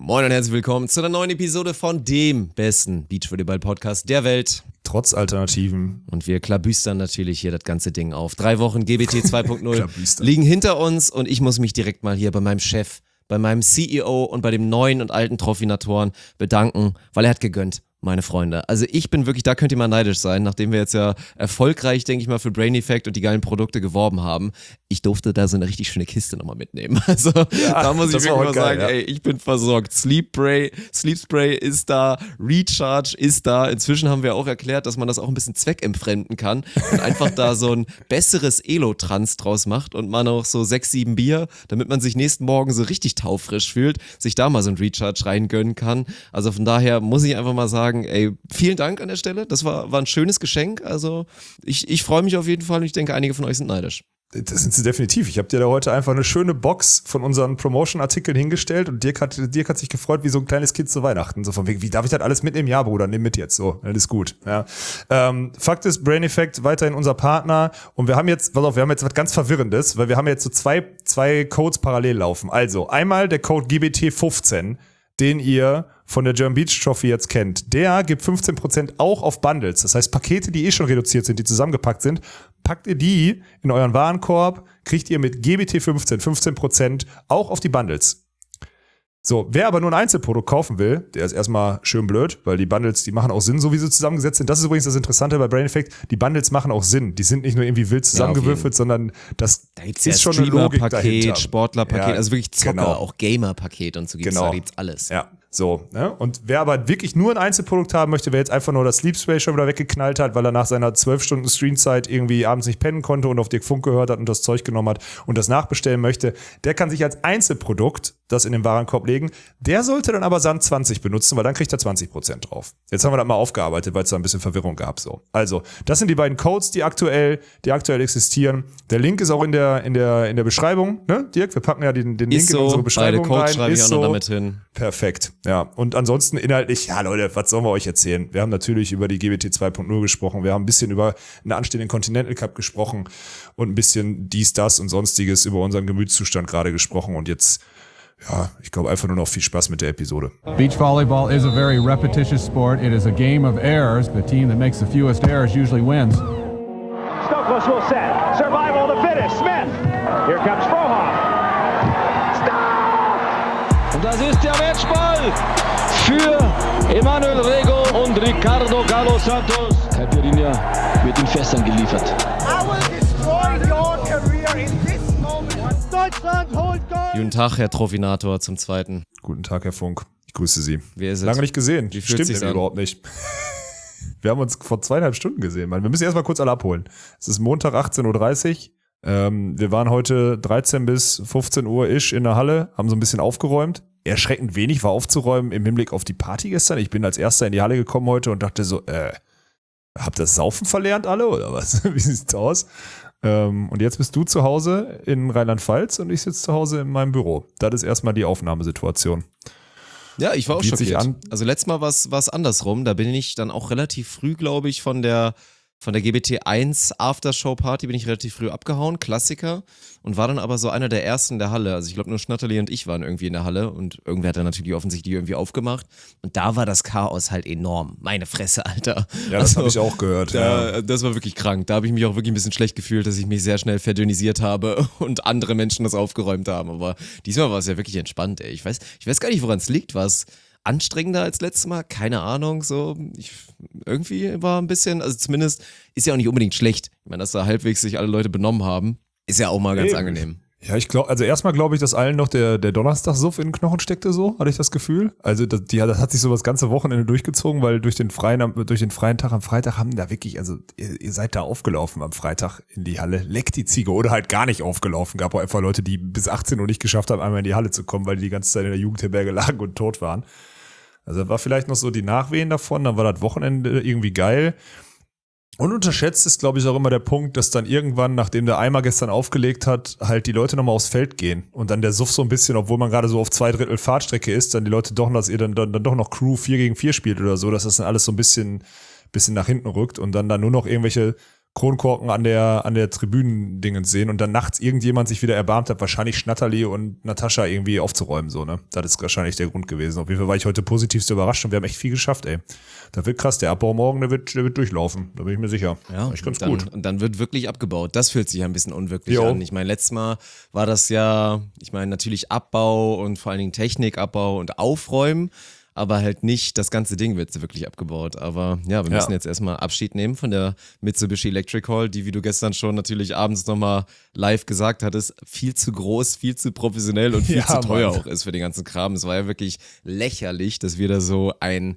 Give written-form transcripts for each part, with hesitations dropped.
Moin und herzlich willkommen zu einer neuen Episode von dem besten Beachvolleyball-Podcast der Welt. Trotz Alternativen. Und wir klabüstern natürlich hier das ganze Ding auf. 3 Wochen GBT 2.0 liegen hinter uns und ich muss mich direkt mal hier bei meinem Chef, bei meinem CEO und bei dem neuen und alten Trophinatoren bedanken, weil er hat gegönnt. Meine Freunde. Also ich bin wirklich, da könnt ihr mal neidisch sein, nachdem wir jetzt ja erfolgreich, denke ich mal, für Brain Effect und die geilen Produkte geworben haben. Ich durfte da so eine richtig schöne Kiste nochmal mitnehmen. Also ja, da muss ich wirklich mal sagen, ey, ich bin versorgt. Sleep Spray ist da, Recharge ist da. Inzwischen haben wir auch erklärt, dass man das auch ein bisschen zweckentfremden kann und einfach da so ein besseres Elotrans draus macht und man auch so 6, 7 Bier, damit man sich nächsten Morgen so richtig taufrisch fühlt, sich da mal so ein Recharge reingönnen kann. Also von daher muss ich einfach mal sagen, ey, vielen Dank an der Stelle. Das war ein schönes Geschenk. Also ich freue mich auf jeden Fall und ich denke, einige von euch sind neidisch. Das sind sie definitiv. Ich habe dir da heute einfach eine schöne Box von unseren Promotion-Artikeln hingestellt und Dirk hat sich gefreut wie so ein kleines Kind zu Weihnachten. So von wegen, wie darf ich das alles mitnehmen? Ja, Bruder, nimm mit jetzt. So, alles gut. Ja. Fakt ist, Brain Effect weiterhin unser Partner und wir haben jetzt was ganz Verwirrendes, weil wir haben jetzt so zwei Codes parallel laufen. Also einmal der Code GBT15, den ihr von der German Beach Trophy jetzt kennt, der gibt 15% auch auf Bundles. Das heißt, Pakete, die schon reduziert sind, die zusammengepackt sind, packt ihr die in euren Warenkorb, kriegt ihr mit GBT15 15% auch auf die Bundles. So, wer aber nur ein Einzelprodukt kaufen will, der ist erstmal schön blöd, weil die Bundles, die machen auch Sinn, so wie sie zusammengesetzt sind. Das ist übrigens das Interessante bei Brain Effect, die Bundles machen auch Sinn. Die sind nicht nur irgendwie wild zusammengewürfelt, sondern das ist schon eine Logik dahinter. Sportlerpaket, ja, also wirklich Zocker, genau. Auch Gamer-Paket und so gibt's genau. Da gibt's alles. Ja, so, ne? Und wer aber wirklich nur ein Einzelprodukt haben möchte, wer jetzt einfach nur das Sleep Spray schon wieder weggeknallt hat, weil er nach seiner 12 Stunden Streamzeit irgendwie abends nicht pennen konnte und auf Dirk Funk gehört hat und das Zeug genommen hat und das nachbestellen möchte, der kann sich als Einzelprodukt das in den Warenkorb legen. Der sollte dann aber Sand 20 benutzen, weil dann kriegt er 20% drauf. Jetzt haben wir das mal aufgearbeitet, weil es da ein bisschen Verwirrung gab. So. Also, das sind die beiden Codes, die aktuell existieren. Der Link ist auch in der Beschreibung, ne, Dirk? Wir packen ja den Link in unsere Beschreibung beide Codes rein. Schreibe ich auch so. noch damit hin. Perfekt, ja. Und ansonsten inhaltlich, ja Leute, was sollen wir euch erzählen? Wir haben natürlich über die GBT 2.0 gesprochen, wir haben ein bisschen über einen anstehenden Continental Cup gesprochen und ein bisschen dies, das und sonstiges über unseren Gemütszustand gerade gesprochen und jetzt, ja, ich glaube einfach nur noch viel Spaß mit der Episode. Beach volleyball is a very repetitious sport. It is a game of errors. The team that makes the fewest errors usually wins. Stokos will set. Survival of the fittest. Smith. Here comes Frohoff. Stop! Und das ist der Matchball für Emanuel Rego und Ricardo Galo Santos. Caipirinha wird in Fässern geliefert. I will destroy your career in this moment. Deutschland holt Gold! Guten Tag, Herr Tropinator zum Zweiten. Guten Tag, Herr Funk. Ich grüße Sie. Wie ist es? Lange nicht gesehen. Wie fühlt Stimmt sich's nämlich an? überhaupt nicht. Wir haben uns vor 2,5 Stunden gesehen, Mann. Wir müssen erstmal kurz alle abholen. Es ist Montag 18.30 Uhr. Wir waren heute 13 bis 15 Uhr in der Halle, haben so ein bisschen aufgeräumt. Erschreckend wenig war aufzuräumen im Hinblick auf die Party gestern. Ich bin als Erster in die Halle gekommen heute und dachte so, habt ihr das Saufen verlernt alle oder was? Wie sieht's aus? Und jetzt bist du zu Hause in Rheinland-Pfalz und ich sitze zu Hause in meinem Büro. Das ist erstmal die Aufnahmesituation. Ja, ich war auch Bietet sich schockiert. an. Also letztes Mal war es andersrum. Da bin ich dann auch relativ früh, glaube ich, von der GBT 1 Aftershow-Party bin ich relativ früh abgehauen, Klassiker, und war dann aber so einer der ersten in der Halle. Also ich glaube nur Schnatterli und ich waren irgendwie in der Halle und irgendwer hat dann natürlich offensichtlich irgendwie aufgemacht und da war das Chaos halt enorm. Meine Fresse, Alter. Ja, das habe ich auch gehört. Ja. Das war wirklich krank. Da habe ich mich auch wirklich ein bisschen schlecht gefühlt, dass ich mich sehr schnell verdünnisiert habe und andere Menschen das aufgeräumt haben. Aber diesmal war es ja wirklich entspannt, ey. Ich weiß gar nicht, woran es liegt, was anstrengender als letztes Mal, keine Ahnung, so, irgendwie war ein bisschen, also zumindest ist ja auch nicht unbedingt schlecht. Ich meine, dass da halbwegs sich alle Leute benommen haben, ist ja auch mal ganz angenehm. Ja, ich glaube, also erstmal glaube ich, dass allen noch der Donnerstagsuff in den Knochen steckte, so, hatte ich das Gefühl. Also das hat sich so das ganze Wochenende durchgezogen, weil durch den freien Tag am Freitag haben da wirklich, also ihr seid da aufgelaufen am Freitag in die Halle, leckt die Ziege oder halt gar nicht aufgelaufen. Gab auch einfach Leute, die bis 18 Uhr nicht geschafft haben, einmal in die Halle zu kommen, weil die ganze Zeit in der Jugendherberge lagen und tot waren. Also war vielleicht noch so die Nachwehen davon, dann war das Wochenende irgendwie geil. Und unterschätzt ist, glaube ich, auch immer der Punkt, dass dann irgendwann, nachdem der Eimer gestern aufgelegt hat, halt die Leute nochmal aufs Feld gehen. Und dann der Suff so ein bisschen, obwohl man gerade so auf 2/3 Fahrtstrecke ist, dann die Leute doch, dass ihr dann doch noch Crew 4 gegen 4 spielt oder so, dass das dann alles so ein bisschen nach hinten rückt und dann nur noch irgendwelche Kronkorken an der Tribünendingens sehen und dann nachts irgendjemand sich wieder erbarmt hat, wahrscheinlich Schnatterli und Natascha irgendwie aufzuräumen, so, ne? Das ist wahrscheinlich der Grund gewesen. Auf jeden Fall war ich heute positivst überrascht und wir haben echt viel geschafft, ey. Das wird krass, der Abbau morgen, der wird durchlaufen, da bin ich mir sicher. Ja, echt ganz gut. gut. Und dann wird wirklich abgebaut. Das fühlt sich ein bisschen unwirklich Jo. an. Ich meine, letztes Mal war das ja, ich meine, natürlich Abbau und vor allen Dingen Technikabbau und Aufräumen, aber halt nicht, das ganze Ding wird wirklich abgebaut. Aber ja, wir müssen jetzt erstmal Abschied nehmen von der Mitsubishi Electric Hall, die, wie du gestern schon natürlich abends nochmal live gesagt hattest, viel zu groß, viel zu professionell und viel zu teuer auch ist für den ganzen Kram. Es war ja wirklich lächerlich, dass wir da so ein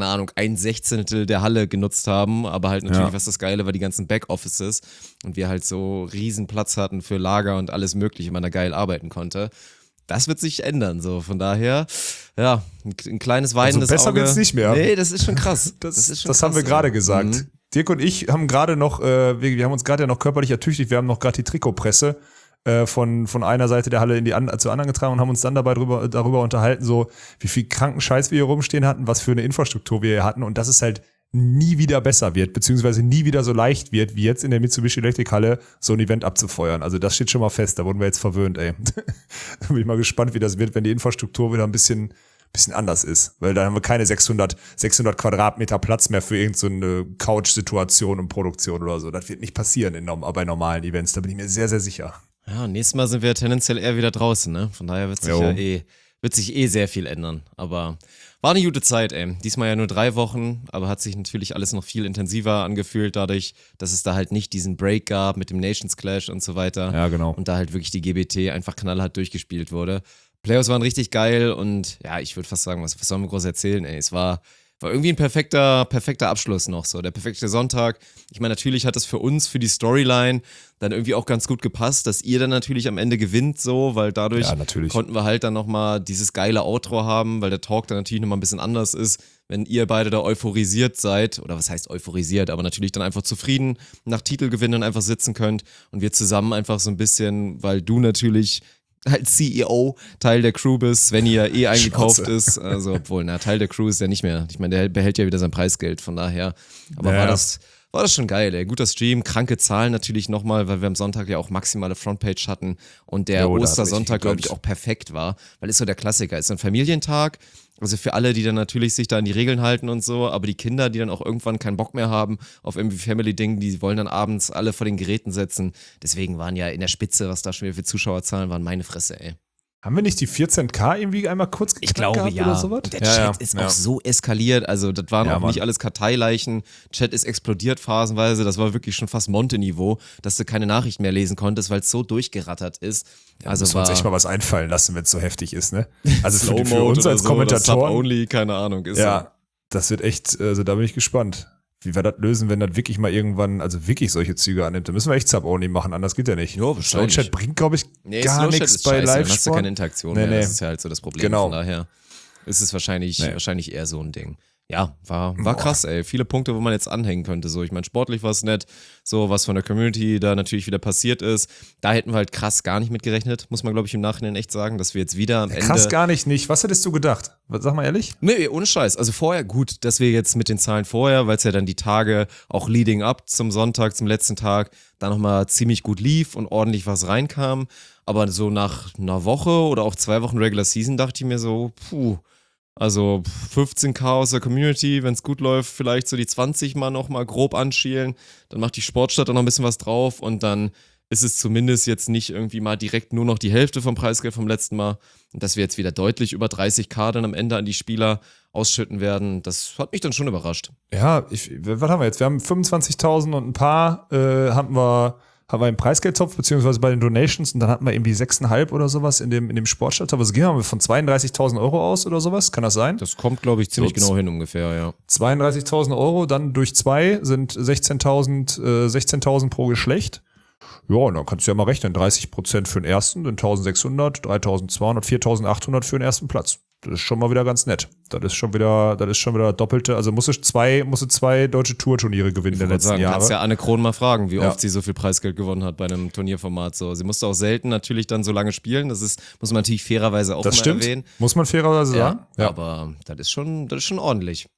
Sechzehntel der Halle genutzt haben, aber halt natürlich, was das Geile war, die ganzen Backoffices und wir halt so riesen Platz hatten für Lager und alles mögliche, man da geil arbeiten konnte. Das wird sich ändern, so. Von daher, ja, ein kleines weinendes besser Auge. wird's nicht mehr. Nee, das ist schon krass. Das haben wir gerade gesagt. Dirk und ich haben gerade noch, wir haben uns gerade ja noch körperlich ertüchtigt, wir haben noch gerade die Trikotpresse von einer Seite der Halle zur anderen getragen und haben uns dann darüber unterhalten, so wie viel kranken Scheiß wir hier rumstehen hatten, was für eine Infrastruktur wir hier hatten und dass es halt nie wieder besser wird, beziehungsweise nie wieder so leicht wird, wie jetzt in der Mitsubishi Electric Halle so ein Event abzufeuern. Also das steht schon mal fest, da wurden wir jetzt verwöhnt, ey. Da bin ich mal gespannt, wie das wird, wenn die Infrastruktur wieder ein bisschen anders ist, weil dann haben wir keine 600 Quadratmeter Platz mehr für irgendeine Couch-Situation und Produktion oder so. Das wird nicht passieren bei normalen Events, da bin ich mir sehr, sehr sicher. Ja, nächstes Mal sind wir tendenziell eher wieder draußen, ne? Von daher wird sich sehr viel ändern. Aber war eine gute Zeit, ey. Diesmal ja nur 3 Wochen, aber hat sich natürlich alles noch viel intensiver angefühlt, dadurch, dass es da halt nicht diesen Break gab mit dem Nations Clash und so weiter. Ja, genau. Und da halt wirklich die GBT einfach knallhart durchgespielt wurde. Playoffs waren richtig geil und ja, ich würde fast sagen, was sollen wir groß erzählen, ey. Es war irgendwie ein perfekter Abschluss noch so, der perfekte Sonntag. Ich meine, natürlich hat es für uns, für die Storyline dann irgendwie auch ganz gut gepasst, dass ihr dann natürlich am Ende gewinnt so, weil dadurch konnten wir halt dann nochmal dieses geile Outro haben, weil der Talk dann natürlich nochmal ein bisschen anders ist, wenn ihr beide da euphorisiert seid, oder was heißt euphorisiert, aber natürlich dann einfach zufrieden nach Titelgewinnen einfach sitzen könnt und wir zusammen einfach so ein bisschen, weil du natürlich als CEO Teil der Crew bist, wenn ihr eingekauft ist. Also, obwohl, Teil der Crew ist ja nicht mehr. Ich meine, der behält ja wieder sein Preisgeld, von daher. Aber war das schon geil, ey. Guter Stream, kranke Zahlen natürlich nochmal, weil wir am Sonntag ja auch maximale Frontpage hatten und der Ostersonntag, glaube ich, auch perfekt war, weil ist so der Klassiker. Ist ein Familientag, also für alle, die dann natürlich sich da an die Regeln halten und so, aber die Kinder, die dann auch irgendwann keinen Bock mehr haben auf irgendwie Family-Ding, die wollen dann abends alle vor den Geräten setzen. Deswegen waren ja in der Spitze, was da schon wieder für Zuschauerzahlen waren, meine Fresse, ey. Haben wir nicht die 14K irgendwie einmal kurz geknackt? Ich glaube, ja. Oder sowas? Der Chat ist auch so eskaliert. Also, das waren auch nicht alles Karteileichen. Chat ist explodiert phasenweise. Das war wirklich schon fast Monte-Niveau, dass du keine Nachricht mehr lesen konntest, weil es so durchgerattert ist. Ja, also müssen wir uns echt mal was einfallen lassen, wenn es so heftig ist, ne? Also für uns als so, Kommentatoren. Sub-only, keine Ahnung. Ist ja, das wird echt, also da bin ich gespannt, wie wir das lösen, wenn das wirklich mal irgendwann, also wirklich solche Züge annimmt. Da müssen wir echt Sub-only machen, anders geht ja nicht. Jo, Slow-Chat bringt, glaube ich, gar nichts bei Live-Sport. Dann hast du keine Interaktion mehr. Das ist ja halt so das Problem. Genau. Von daher ist es wahrscheinlich eher so ein Ding. Ja, war krass, ey. Viele Punkte, wo man jetzt anhängen könnte. So, ich meine, sportlich war es nett. So, was von der Community da natürlich wieder passiert ist. Da hätten wir halt krass gar nicht mit gerechnet, muss man, glaube ich, im Nachhinein echt sagen, dass wir jetzt wieder am Ende. Krass gar nicht. Was hättest du gedacht? Sag mal ehrlich? Nee, ohne Scheiß. Also vorher, gut, dass wir jetzt mit den Zahlen vorher, weil es ja dann die Tage auch leading up zum Sonntag, zum letzten Tag, da nochmal ziemlich gut lief und ordentlich was reinkam. Aber so nach einer Woche oder auch 2 Wochen Regular Season dachte ich mir so, also 15k aus der Community, wenn es gut läuft, vielleicht so die 20 mal nochmal grob anschielen. Dann macht die Sportstadt auch noch ein bisschen was drauf und dann ist es zumindest jetzt nicht irgendwie mal direkt nur noch die Hälfte vom Preisgeld vom letzten Mal. Und dass wir jetzt wieder deutlich über 30k dann am Ende an die Spieler ausschütten werden, das hat mich dann schon überrascht. Ja, was haben wir jetzt? Wir haben 25.000 und ein paar haben wir im Preisgeldtopf, beziehungsweise bei den Donations und dann hatten wir irgendwie 6,5 oder sowas in dem Sportstadttopf. Also gehen wir von 32.000 Euro aus oder sowas? Kann das sein? Das kommt, glaube ich, ziemlich genau hin ungefähr, ja. 32.000 Euro, dann durch 2 sind 16.000 pro Geschlecht. Ja, und dann kannst du ja mal rechnen. 30% für den ersten, dann 1.600, 3.200, 4.800 für den ersten Platz. Das ist schon mal wieder ganz nett. Das ist schon wieder Doppelte. Also musste zwei deutsche Tourturniere gewinnen in den letzten Jahren. Kannst ja Anne Kron mal fragen, wie oft sie so viel Preisgeld gewonnen hat bei einem Turnierformat. So, sie musste auch selten natürlich dann so lange spielen. Das muss man natürlich fairerweise auch mal erwähnen. Muss man fairerweise sagen. Ja, aber das ist schon ordentlich.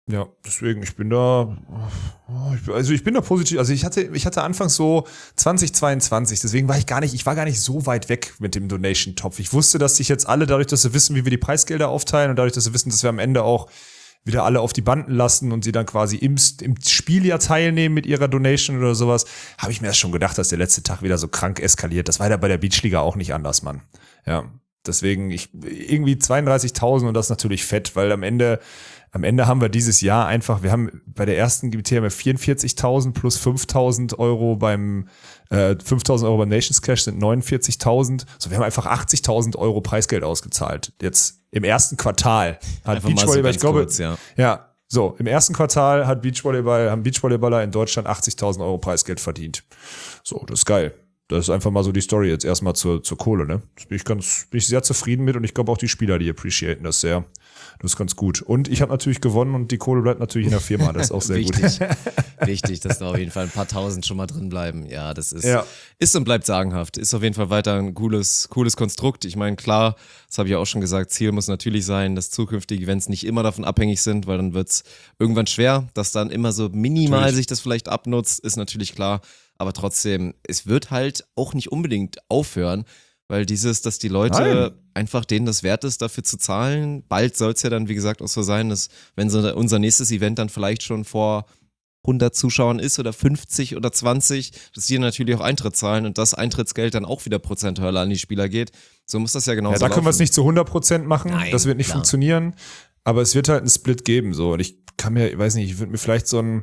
Ja, deswegen, ich bin da positiv. Also ich hatte anfangs so 2022, deswegen war ich gar nicht so weit weg mit dem Donation-Topf. Ich wusste, dass sich jetzt alle, dadurch, dass sie wissen, wie wir die Preisgelder aufteilen und dadurch, dass sie wissen, dass wir am Ende auch wieder alle auf die Banden lassen und sie dann quasi im Spiel ja teilnehmen mit ihrer Donation oder sowas, habe ich mir erst schon gedacht, dass der letzte Tag wieder so krank eskaliert. Das war ja bei der Beachliga auch nicht anders, Mann. Ja, deswegen irgendwie 32.000 und das ist natürlich fett, weil am Ende haben wir dieses Jahr einfach, wir haben bei der ersten GBT haben wir 44.000 plus 5.000 Euro beim 5.000 Euro beim Nations Clash sind 49.000. So, wir haben einfach 80.000 Euro Preisgeld ausgezahlt. Jetzt im ersten Quartal hat Beachvolleyball, ich glaube, so im ersten Quartal haben Beachvolleyballer in Deutschland 80.000 Euro Preisgeld verdient. So, das ist geil. Das ist einfach mal so die Story jetzt erstmal zur Kohle, ne? Bin ich sehr zufrieden mit und ich glaube auch die Spieler, die appreciaten das sehr. Das ist ganz gut. Und ich habe natürlich gewonnen und die Kohle bleibt natürlich in der Firma. Das ist auch sehr wichtig, gut. Wichtig, dass da auf jeden Fall ein paar Tausend schon mal drin bleiben. Ja, das ist und bleibt sagenhaft. Ist auf jeden Fall weiter ein cooles Konstrukt. Ich meine, klar, das habe ich ja auch schon gesagt, Ziel muss natürlich sein, dass zukünftige Events nicht immer davon abhängig sind, weil dann wird's irgendwann schwer, dass dann immer so minimal natürlich sich das vielleicht abnutzt, ist natürlich klar. Aber trotzdem, es wird halt auch nicht unbedingt aufhören, weil dass die Leute einfach denen das wert ist, dafür zu zahlen. Bald soll es ja dann, wie gesagt, auch so sein, dass wenn so unser nächstes Event dann vielleicht schon vor 100 Zuschauern ist oder 50 oder 20, dass die natürlich auch Eintritt zahlen und das Eintrittsgeld dann auch wieder prozentual an die Spieler geht. So muss das ja genauso laufen. Da können wir es nicht zu 100% machen, Nein, das wird nicht funktionieren, aber es wird halt einen Split geben. So. Und ich würde mir vielleicht so ein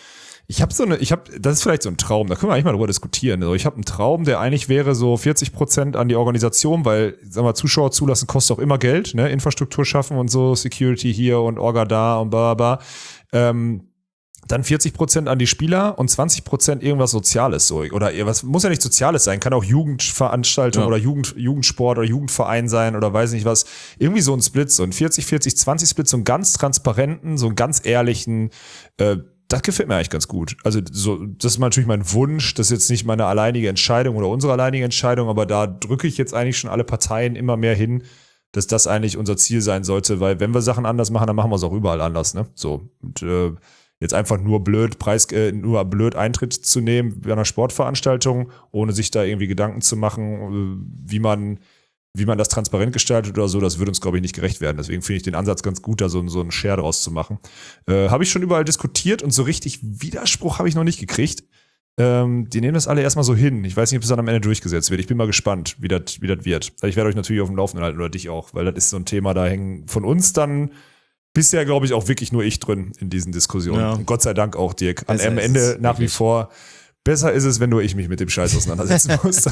das ist vielleicht so ein Traum, da können wir eigentlich mal drüber diskutieren. Also ich habe einen Traum, der eigentlich wäre so 40% an die Organisation, weil, sag mal, Zuschauer zulassen kostet auch immer Geld, ne? Infrastruktur schaffen und so, Security hier und Orga da und bla bla bla. Dann 40% an die Spieler und 20% irgendwas Soziales so. Oder was muss ja nicht Soziales sein, kann auch Jugendveranstaltung oder Jugendsport oder Jugendverein sein oder weiß nicht was. Irgendwie so ein Split, so ein 40-40-20 Split, so einen ganz transparenten, so einen ganz ehrlichen, das gefällt mir eigentlich ganz gut. Also so, das ist natürlich mein Wunsch, das ist jetzt nicht meine alleinige Entscheidung oder unsere alleinige Entscheidung, aber da drücke ich jetzt eigentlich schon alle Parteien immer mehr hin, dass das eigentlich unser Ziel sein sollte, weil wenn wir Sachen anders machen, dann machen wir es auch überall anders, ne? So. Und jetzt einfach nur blöd Eintritt zu nehmen bei einer Sportveranstaltung, ohne sich da irgendwie Gedanken zu machen, wie man das transparent gestaltet oder so, das würde uns, glaube ich, nicht gerecht werden. Deswegen finde ich den Ansatz ganz gut, da so einen Share draus zu machen. Habe ich schon überall diskutiert und so richtig Widerspruch habe ich noch nicht gekriegt. Die nehmen das alle erstmal so hin. Ich weiß nicht, ob es dann am Ende durchgesetzt wird. Ich bin mal gespannt, wie das wird. Ich werde euch natürlich auf dem Laufenden halten oder dich auch, weil das ist so ein Thema, da hängen von uns dann bisher, glaube ich, auch wirklich nur ich drin in diesen Diskussionen. Ja. Und Gott sei Dank auch, Dirk. Am Ende nach wie vor besser ist es, wenn nur ich mich mit dem Scheiß auseinandersetzen muss.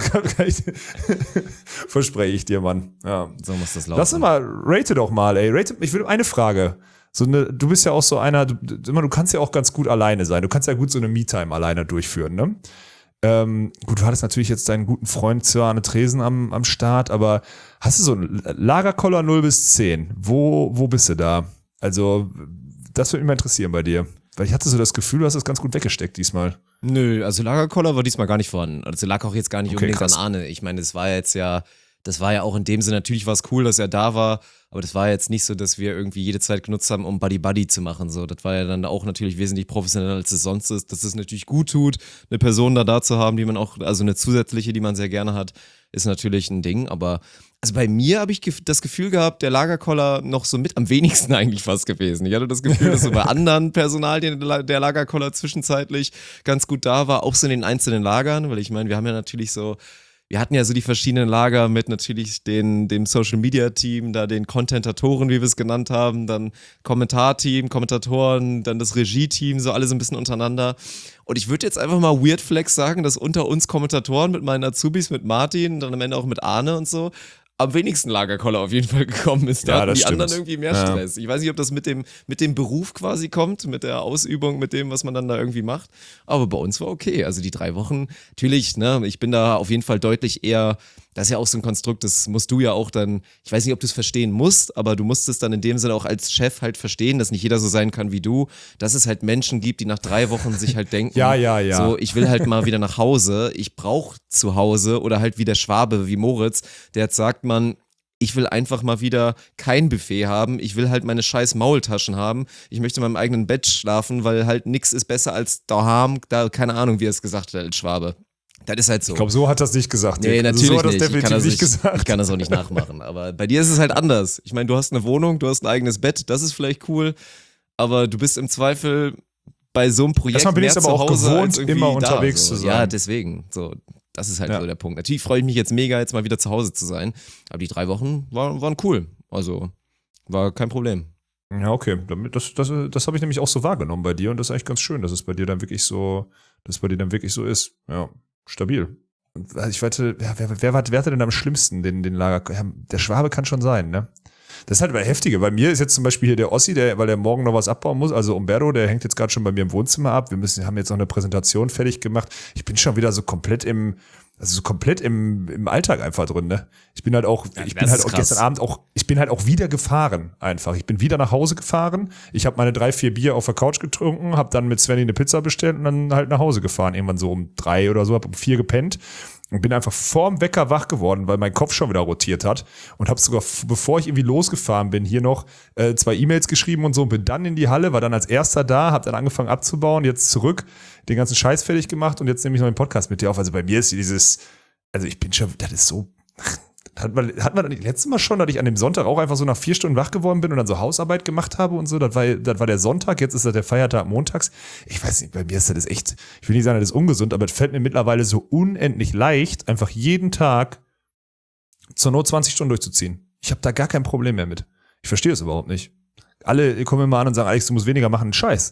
Verspreche ich dir, Mann. Ja. So muss das laufen. Lass uns mal, rate doch mal, ey. Ich will eine Frage. Du bist ja auch so einer, du kannst ja auch ganz gut alleine sein. Du kannst ja gut so eine Me-Time alleine durchführen, ne? Gut, du hattest natürlich jetzt deinen guten Freund Sir Arne Tresen am Start, aber hast du so einen Lagerkoller 0 bis 10? Wo bist du da? Also, das würde mich mal interessieren bei dir. Weil ich hatte so das Gefühl, du hast das ganz gut weggesteckt diesmal. Nö, also Lagerkoller war diesmal gar nicht vorhanden. Also lag auch jetzt gar nicht unbedingt krass. an Arne. Ich meine, das war ja auch in dem Sinne, natürlich war es cool, dass er da war, aber das war jetzt nicht so, dass wir irgendwie jede Zeit genutzt haben, um Buddy-Buddy zu machen. So, das war ja dann auch natürlich wesentlich professioneller, als es sonst ist. Dass es natürlich gut tut, eine Person da zu haben, die man auch, also eine zusätzliche, die man sehr gerne hat, ist natürlich ein Ding, aber also bei mir habe ich das Gefühl gehabt, der Lagerkoller noch so mit am wenigsten eigentlich fast gewesen. Ich hatte das Gefühl, dass so bei anderen Personalien der Lagerkoller zwischenzeitlich ganz gut da war, auch so in den einzelnen Lagern, weil ich meine, wir hatten ja so die verschiedenen Lager mit natürlich dem Social-Media-Team, da den Contentatoren, wie wir es genannt haben, dann Kommentatoren, dann das Regie-Team, so alle so ein bisschen untereinander. Und ich würde jetzt einfach mal Weird Flex sagen, dass unter uns Kommentatoren mit meinen Azubis, mit Martin, dann am Ende auch mit Arne und so, am wenigsten Lagerkoller auf jeden Fall gekommen ist. Da hatten die anderen irgendwie mehr Stress. Ich weiß nicht, ob das mit dem Beruf quasi kommt, mit der Ausübung, mit dem, was man dann da irgendwie macht. Aber bei uns war okay. Also die 3 Wochen, natürlich, ne, ich bin da auf jeden Fall deutlich eher, das ist ja auch so ein Konstrukt, das musst du ja auch dann, ich weiß nicht, ob du es verstehen musst, aber du musst es dann in dem Sinne auch als Chef halt verstehen, dass nicht jeder so sein kann wie du, dass es halt Menschen gibt, die nach 3 Wochen sich halt denken, ja. so, ich will halt mal wieder nach Hause, ich brauche zu Hause oder halt wie der Schwabe, wie Moritz, der jetzt sagt, man, Ich will einfach mal wieder kein Buffet haben. Ich will halt meine scheiß Maultaschen haben. Ich möchte in meinem eigenen Bett schlafen, weil halt nix ist besser als daheim. Da, keine Ahnung, wie er es gesagt hat, als Schwabe. Das ist halt so. Ich glaube, so hat das nicht gesagt. Nee, natürlich so hat das nicht. definitiv nicht gesagt. Ich kann das auch nicht nachmachen. Aber bei dir ist es halt anders. Ich meine, du hast eine Wohnung, du hast ein eigenes Bett. Das ist vielleicht cool. Aber du bist im Zweifel bei so einem Projekt Erstmal bin ich mehr aber auch zu Hause gewohnt, als immer da, unterwegs so. zu sein. Ja, deswegen. So, das ist halt so der Punkt. Natürlich freue ich mich jetzt mega, jetzt mal wieder zu Hause zu sein. Aber die 3 Wochen waren cool. Also war kein Problem. Ja, okay. Das habe ich nämlich auch so wahrgenommen bei dir und das ist eigentlich ganz schön, dass es bei dir dann wirklich so ist. Ja, stabil. Ich warte, wer hatte denn am schlimmsten den Lager? Ja, der Schwabe kann schon sein, ne? Das ist halt bei Heftige. Bei mir ist jetzt zum Beispiel hier der Ossi, weil der morgen noch was abbauen muss. Also Umberto, der hängt jetzt gerade schon bei mir im Wohnzimmer ab. Haben jetzt noch eine Präsentation fertig gemacht. Ich bin schon wieder so komplett im Alltag einfach drin, ne? Ich bin halt auch gestern Abend ich bin halt auch wieder gefahren einfach. Ich bin wieder nach Hause gefahren. Ich habe meine 3-4 Bier auf der Couch getrunken, habe dann mit Svenny eine Pizza bestellt und dann halt nach Hause gefahren. Irgendwann so um 3 oder so, habe um 4 gepennt. Und bin einfach vorm Wecker wach geworden, weil mein Kopf schon wieder rotiert hat. Und habe sogar, bevor ich irgendwie losgefahren bin, hier noch 2 E-Mails geschrieben und so. Und bin dann in die Halle, war dann als erster da, habe dann angefangen abzubauen, jetzt zurück, den ganzen Scheiß fertig gemacht und jetzt nehme ich noch einen Podcast mit dir auf. Also bei mir ist ich bin schon, das ist so... Hat man das letzte Mal schon, dass ich an dem Sonntag auch einfach so nach 4 Stunden wach geworden bin und dann so Hausarbeit gemacht habe und so. Das war der Sonntag, jetzt ist das der Feiertag montags. Ich weiß nicht, bei mir ist das echt, ich will nicht sagen, das ist ungesund, aber es fällt mir mittlerweile so unendlich leicht, einfach jeden Tag zur Not 20 Stunden durchzuziehen. Ich habe da gar kein Problem mehr mit. Ich verstehe es überhaupt nicht. Alle kommen immer an und sagen, Alex, du musst weniger machen. Scheiß.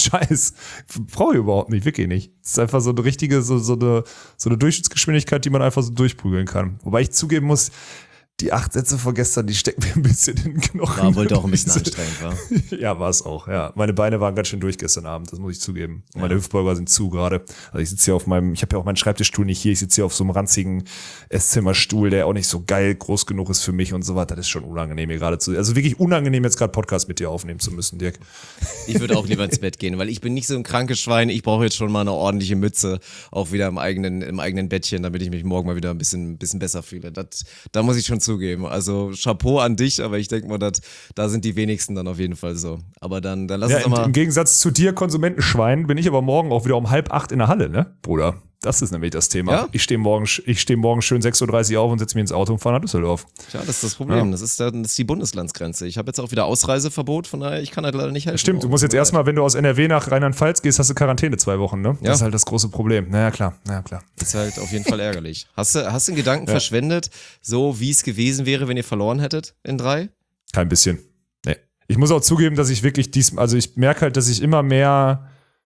Brauche ich überhaupt nicht, wirklich nicht. Es ist einfach so eine richtige, so eine Durchschnittsgeschwindigkeit, die man einfach so durchprügeln kann. Wobei ich zugeben muss, die 8 Sätze von gestern, die stecken mir ein bisschen in den Knochen. War wohl doch ein bisschen anstrengend, wa? Ja, war es auch, ja. Meine Beine waren ganz schön durch gestern Abend, das muss ich zugeben. Und meine Hüftbeuger sind zu gerade. Also ich sitze hier ich habe ja auch meinen Schreibtischstuhl nicht hier, ich sitze hier auf so einem ranzigen Esszimmerstuhl, der auch nicht so geil groß genug ist für mich und so weiter. Das ist schon unangenehm hier gerade also wirklich unangenehm, jetzt gerade Podcast mit dir aufnehmen zu müssen, Dirk. Ich würde auch lieber ins Bett gehen, weil ich bin nicht so ein krankes Schwein. Ich brauche jetzt schon mal eine ordentliche Mütze, auch wieder im eigenen Bettchen, damit ich mich morgen mal wieder ein bisschen besser fühle. Da muss ich schon zugeben. Also Chapeau an dich, aber ich denke mal, da sind die wenigsten dann auf jeden Fall so. Aber dann lass uns doch mal... Im Gegensatz zu dir, Konsumentenschwein, bin ich aber morgen auch wieder um 7:30 in der Halle, ne, Bruder? Das ist nämlich das Thema. Ja? Ich stehe morgen schön 6:30 Uhr auf und setze mich ins Auto und fahre nach Düsseldorf. Ja, das ist das Problem. Ja. Das ist die Bundeslandsgrenze. Ich habe jetzt auch wieder Ausreiseverbot, von daher, ich kann halt leider nicht helfen. Stimmt, du musst jetzt erstmal, wenn du aus NRW nach Rheinland-Pfalz gehst, hast du Quarantäne 2 Wochen, ne? Ja. Das ist halt das große Problem. Naja, klar. Ist halt auf jeden Fall ärgerlich. Hast du den Gedanken verschwendet, so wie es gewesen wäre, wenn ihr verloren hättet in 3? Kein bisschen. Nee. Ich muss auch zugeben, dass ich wirklich ich merke halt, dass ich immer mehr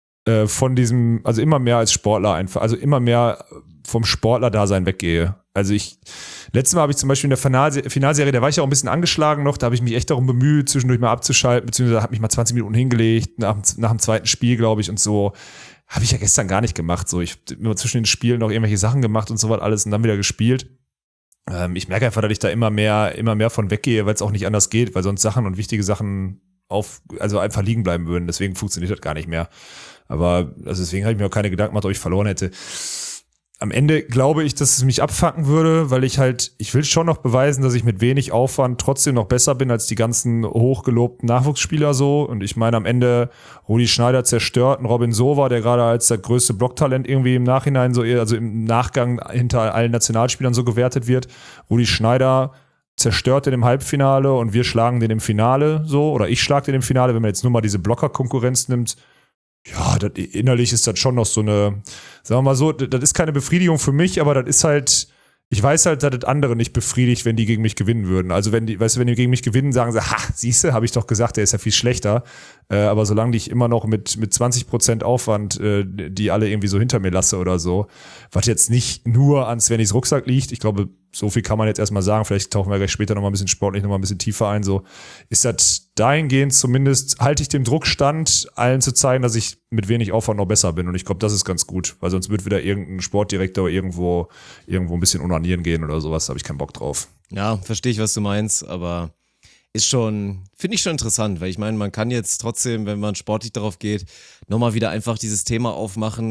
immer mehr als Sportler einfach, also immer mehr vom Sportler-Dasein weggehe. Also letztes Mal habe ich zum Beispiel in der Finalserie, da war ich ja auch ein bisschen angeschlagen noch, da habe ich mich echt darum bemüht, zwischendurch mal abzuschalten, beziehungsweise habe mich mal 20 Minuten hingelegt, nach dem zweiten Spiel, glaube ich, und so. Habe ich ja gestern gar nicht gemacht. So, ich habe immer zwischen den Spielen noch irgendwelche Sachen gemacht und so was alles und dann wieder gespielt. Ich merke einfach, dass ich da immer mehr von weggehe, weil es auch nicht anders geht, weil sonst Sachen und wichtige Sachen einfach liegen bleiben würden. Deswegen funktioniert das gar nicht mehr. Aber deswegen habe ich mir auch keine Gedanken gemacht, ob ich verloren hätte. Am Ende glaube ich, dass es mich abfucken würde, weil ich will schon noch beweisen, dass ich mit wenig Aufwand trotzdem noch besser bin als die ganzen hochgelobten Nachwuchsspieler so. Und ich meine, am Ende Rudi Schneider zerstört einen Robin Sova, der gerade als das größte Blocktalent irgendwie im Nachhinein also im Nachgang hinter allen Nationalspielern so gewertet wird. Rudi Schneider zerstört den im Halbfinale und wir schlagen den im Finale so. Oder ich schlage den im Finale, wenn man jetzt nur mal diese Blocker-Konkurrenz nimmt. Ja, innerlich ist das schon noch so eine, sagen wir mal so, das ist keine Befriedigung für mich, aber das ist halt, ich weiß halt, dass das andere nicht befriedigt, wenn die gegen mich gewinnen würden. Also wenn die gegen mich gewinnen, sagen sie, siehste, habe ich doch gesagt, der ist ja viel schlechter. Aber solange ich immer noch mit 20% Aufwand die alle irgendwie so hinter mir lasse oder so, was jetzt nicht nur an Svennys Rucksack liegt, ich glaube, so viel kann man jetzt erstmal sagen, vielleicht tauchen wir gleich später nochmal ein bisschen sportlich, nochmal ein bisschen tiefer ein, so ist das dahingehend zumindest, halte ich dem Druck stand, allen zu zeigen, dass ich mit wenig Aufwand noch besser bin und ich glaube, das ist ganz gut, weil sonst wird wieder irgendein Sportdirektor irgendwo ein bisschen unanieren gehen oder sowas, da habe ich keinen Bock drauf. Ja, verstehe ich, was du meinst, aber finde ich schon interessant, weil ich meine, man kann jetzt trotzdem, wenn man sportlich darauf geht, nochmal wieder einfach dieses Thema aufmachen,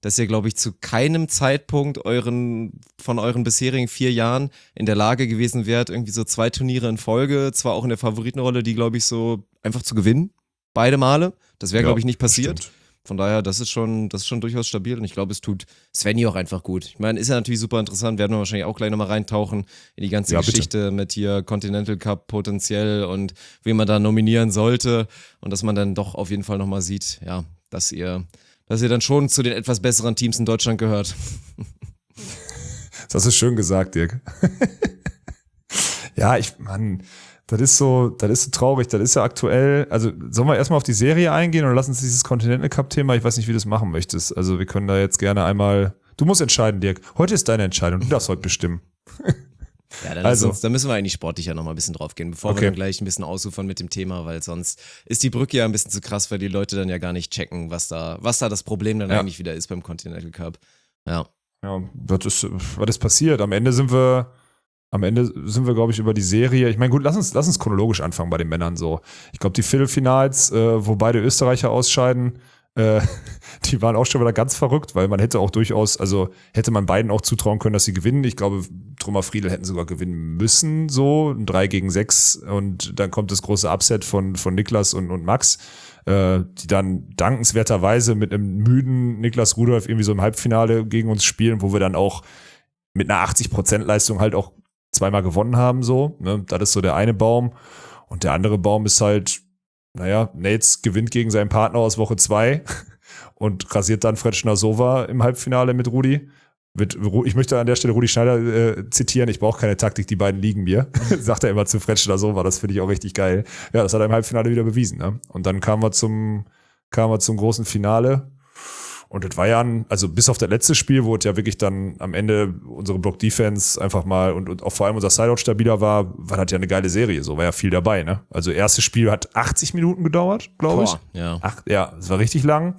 dass ihr, glaube ich, zu keinem Zeitpunkt von euren bisherigen 4 Jahren in der Lage gewesen wärt, irgendwie so 2 Turniere in Folge, zwar auch in der Favoritenrolle, die, glaube ich, so einfach zu gewinnen, beide Male. Das wäre, glaube ich, nicht passiert. Stimmt. Von daher, das ist schon durchaus stabil und ich glaube, es tut Svenny auch einfach gut. Ich meine, ist ja natürlich super interessant, werden wir wahrscheinlich auch gleich nochmal reintauchen in die ganze Geschichte mit hier Continental Cup potenziell und wen man da nominieren sollte und dass man dann doch auf jeden Fall nochmal sieht, ja, dass ihr dann schon zu den etwas besseren Teams in Deutschland gehört. Das hast du schön gesagt, Dirk. Ja, das ist so traurig, das ist ja aktuell, also sollen wir erstmal auf die Serie eingehen oder lass uns dieses Continental Cup Thema, ich weiß nicht, wie du das machen möchtest, also wir können da jetzt gerne einmal, du musst entscheiden, Dirk, heute ist deine Entscheidung, du darfst heute bestimmen. Ja, dann müssen wir eigentlich sportlicher nochmal ein bisschen drauf gehen, bevor wir dann gleich ein bisschen ausufern mit dem Thema, weil sonst ist die Brücke ja ein bisschen zu krass, weil die Leute dann ja gar nicht checken, was da das Problem dann eigentlich wieder ist beim Continental Cup. Ja, was ist passiert? Am Ende sind wir, glaube ich, über die Serie. Ich meine, gut, lass uns chronologisch anfangen bei den Männern so. Ich glaube, die Viertelfinals, wo beide Österreicher ausscheiden, die waren auch schon wieder ganz verrückt, weil man hätte auch durchaus, also hätte man beiden auch zutrauen können, dass sie gewinnen. Ich glaube, Trummer Friedel hätten sogar gewinnen müssen, so ein 3-6 und dann kommt das große Upset von Niklas und Max, die dann dankenswerterweise mit einem müden Niklas Rudolph irgendwie so im Halbfinale gegen uns spielen, wo wir dann auch mit einer 80% Leistung halt auch zweimal gewonnen haben, so, ne? Das ist so der eine Baum. Und der andere Baum ist halt, Nates gewinnt gegen seinen Partner aus Woche 2 und rasiert dann Fred Schnasova im Halbfinale mit Rudi. Ich möchte an der Stelle Rudi Schneider zitieren, ich brauche keine Taktik, die beiden liegen mir, sagt er immer zu Fred Schnasova, das finde ich auch richtig geil. Ja, das hat er im Halbfinale wieder bewiesen, ne? Und dann kamen wir zum großen Finale. Und das war ja also bis auf das letzte Spiel, wo es ja wirklich dann am Ende unsere Block-Defense einfach mal und auch vor allem unser Sideout stabiler war das ja eine geile Serie, so war ja viel dabei, ne? Also erstes Spiel hat 80 Minuten gedauert, glaube ich. Ja. Es war richtig lang.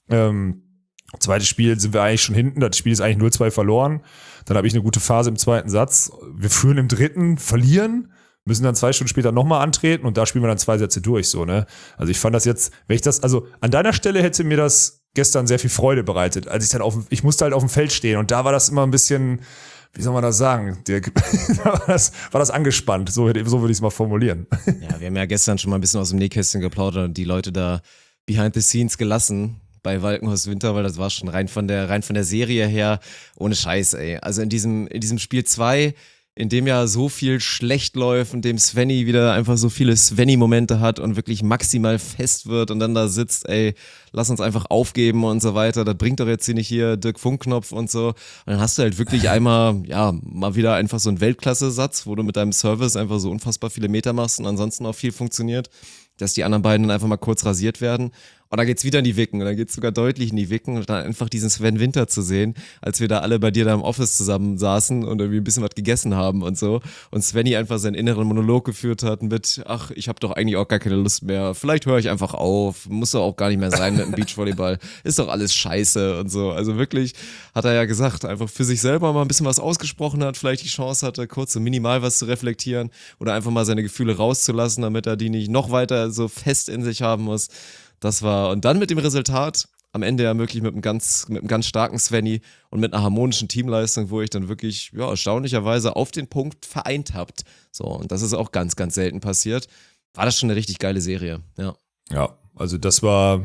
Zweites Spiel sind wir eigentlich schon hinten, das Spiel ist eigentlich 0-2 verloren. Dann habe ich eine gute Phase im zweiten Satz. Wir führen im dritten, verlieren, müssen dann 2 Stunden später nochmal antreten und da spielen wir dann 2 Sätze durch, so, ne? Also ich fand das jetzt, also an deiner Stelle hätte mir das gestern sehr viel Freude bereitet, als ich dann ich musste halt auf dem Feld stehen und da war das immer ein bisschen, wie soll man das sagen, Dirk? war das angespannt, so würde ich es mal formulieren. Ja, wir haben ja gestern schon mal ein bisschen aus dem Nähkästchen geplaudert und die Leute da behind the scenes gelassen bei Walkenhorst Winter, weil das war schon rein von der Serie her ohne Scheiß, ey. Also in diesem Spiel 2, in dem ja so viel schlecht läuft, in dem Svenny wieder einfach so viele Svenny-Momente hat und wirklich maximal fest wird und dann da sitzt, ey, lass uns einfach aufgeben und so weiter, das bringt doch jetzt hier nicht hier Dirk Funkknopf und so. Und dann hast du halt wirklich einmal, mal wieder einfach so einen Weltklasse-Satz, wo du mit deinem Service einfach so unfassbar viele Meter machst und ansonsten auch viel funktioniert, dass die anderen beiden dann einfach mal kurz rasiert werden. Und dann geht's wieder in die Wicken und dann geht's sogar deutlich in die Wicken und dann einfach diesen Sven Winter zu sehen, als wir da alle bei dir da im Office zusammen saßen und irgendwie ein bisschen was gegessen haben und so und Svenny einfach seinen inneren Monolog geführt hat mit, ach, ich habe doch eigentlich auch gar keine Lust mehr, vielleicht höre ich einfach auf, muss doch auch gar nicht mehr sein mit dem Beachvolleyball, ist doch alles scheiße und so. Also wirklich, hat er ja gesagt, einfach für sich selber mal ein bisschen was ausgesprochen hat, vielleicht die Chance hatte, kurz so minimal was zu reflektieren oder einfach mal seine Gefühle rauszulassen, damit er die nicht noch weiter so fest in sich haben muss. Das war, und dann mit dem Resultat, am Ende ja wirklich mit einem ganz starken Svenny und mit einer harmonischen Teamleistung, wo ich dann wirklich, erstaunlicherweise auf den Punkt vereint habt. So, und das ist auch ganz, ganz selten passiert. War das schon eine richtig geile Serie, ja. Ja, also das war,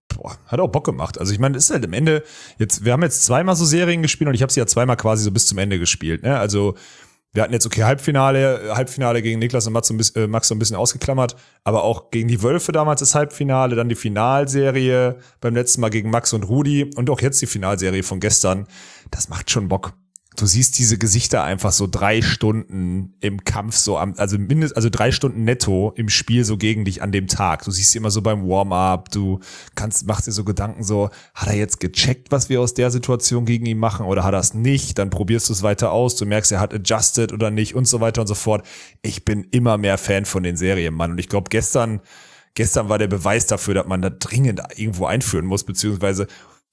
hat auch Bock gemacht. Also ich meine, das ist halt am Ende, wir haben jetzt zweimal so Serien gespielt und ich habe sie ja zweimal quasi so bis zum Ende gespielt, ne? Also wir hatten jetzt, Halbfinale gegen Niklas und Max so ein bisschen ausgeklammert, aber auch gegen die Wölfe damals das Halbfinale, dann die Finalserie beim letzten Mal gegen Max und Rudi und auch jetzt die Finalserie von gestern. Das macht schon Bock. Du siehst diese Gesichter einfach so 3 Stunden im Kampf, also 3 Stunden netto im Spiel so gegen dich an dem Tag. Du siehst sie immer so beim Warm-up, machst dir so Gedanken so, hat er jetzt gecheckt, was wir aus der Situation gegen ihn machen oder hat er es nicht? Dann probierst du es weiter aus, du merkst, er hat adjusted oder nicht und so weiter und so fort. Ich bin immer mehr Fan von den Serien, Mann. Und ich glaube, gestern war der Beweis dafür, dass man da dringend irgendwo einführen muss, beziehungsweise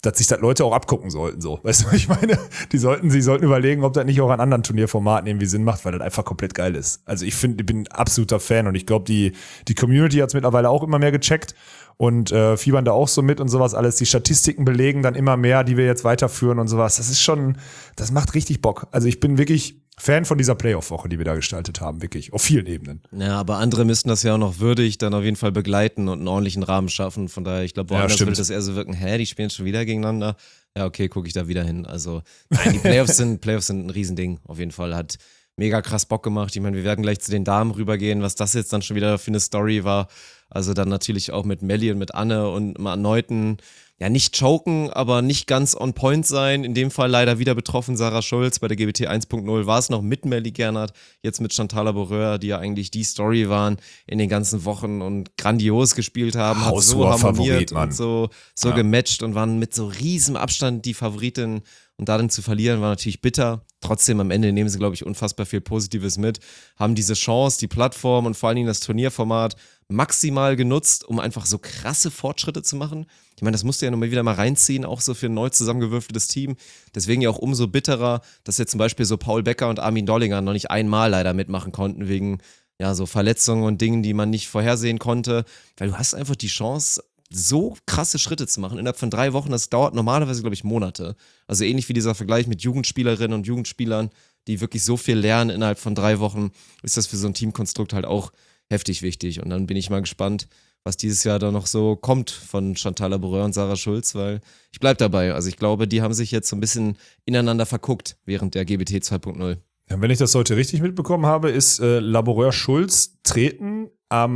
sich das Leute auch abgucken sollten, so. Weißt du, was ich meine? Sie sollten überlegen, ob das nicht auch an anderen Turnierformaten irgendwie Sinn macht, weil das einfach komplett geil ist. Also ich bin ein absoluter Fan und ich glaube, die Community hat es mittlerweile auch immer mehr gecheckt und fiebern da auch so mit und sowas alles. Die Statistiken belegen dann immer mehr, die wir jetzt weiterführen und sowas. Das macht richtig Bock. Also ich bin wirklich Fan von dieser Playoff-Woche, die wir da gestaltet haben, wirklich, auf vielen Ebenen. Ja, aber andere müssten das ja auch noch würdig dann auf jeden Fall begleiten und einen ordentlichen Rahmen schaffen. Von daher, ich glaube, woanders würde das eher so wirken, die spielen schon wieder gegeneinander. Ja, okay, gucke ich da wieder hin. Also, nein, die Playoffs sind ein Riesending, auf jeden Fall. Hat mega krass Bock gemacht. Ich meine, wir werden gleich zu den Damen rübergehen, was das jetzt dann schon wieder für eine Story war. Also dann natürlich auch mit Melli und mit Anne und im erneuten, ja, nicht choken, aber nicht ganz on point sein. In dem Fall leider wieder betroffen Sarah Schulz. Bei der GBT 1.0 war es noch mit Melli Gernhardt, jetzt mit Chantal Laboureur, die ja eigentlich die Story waren in den ganzen Wochen und grandios gespielt haben, hat so harmoniert und so gematcht und waren mit so riesem Abstand die Favoritin. Und darin zu verlieren war natürlich bitter. Trotzdem am Ende nehmen sie, glaube ich, unfassbar viel Positives mit. Haben diese Chance, die Plattform und vor allen Dingen das Turnierformat maximal genutzt, um einfach so krasse Fortschritte zu machen. Ich meine, das musst du ja nochmal wieder mal reinziehen, auch so für ein neu zusammengewürfeltes Team. Deswegen ja auch umso bitterer, dass jetzt zum Beispiel so Paul Becker und Armin Dollinger noch nicht einmal leider mitmachen konnten, wegen ja so Verletzungen und Dingen, die man nicht vorhersehen konnte. Weil du hast einfach die Chance, so krasse Schritte zu machen innerhalb von 3 Wochen. Das dauert normalerweise, glaube ich, Monate. Also ähnlich wie dieser Vergleich mit Jugendspielerinnen und Jugendspielern, die wirklich so viel lernen innerhalb von 3 Wochen, ist das für so ein Teamkonstrukt halt auch heftig wichtig. Und dann bin ich mal gespannt, was dieses Jahr da noch so kommt von Chantal Laboureur und Sarah Schulz, weil ich bleibe dabei. Also ich glaube, die haben sich jetzt so ein bisschen ineinander verguckt während der GBT 2.0. Ja, wenn ich das heute richtig mitbekommen habe, ist Laboureur Schulz treten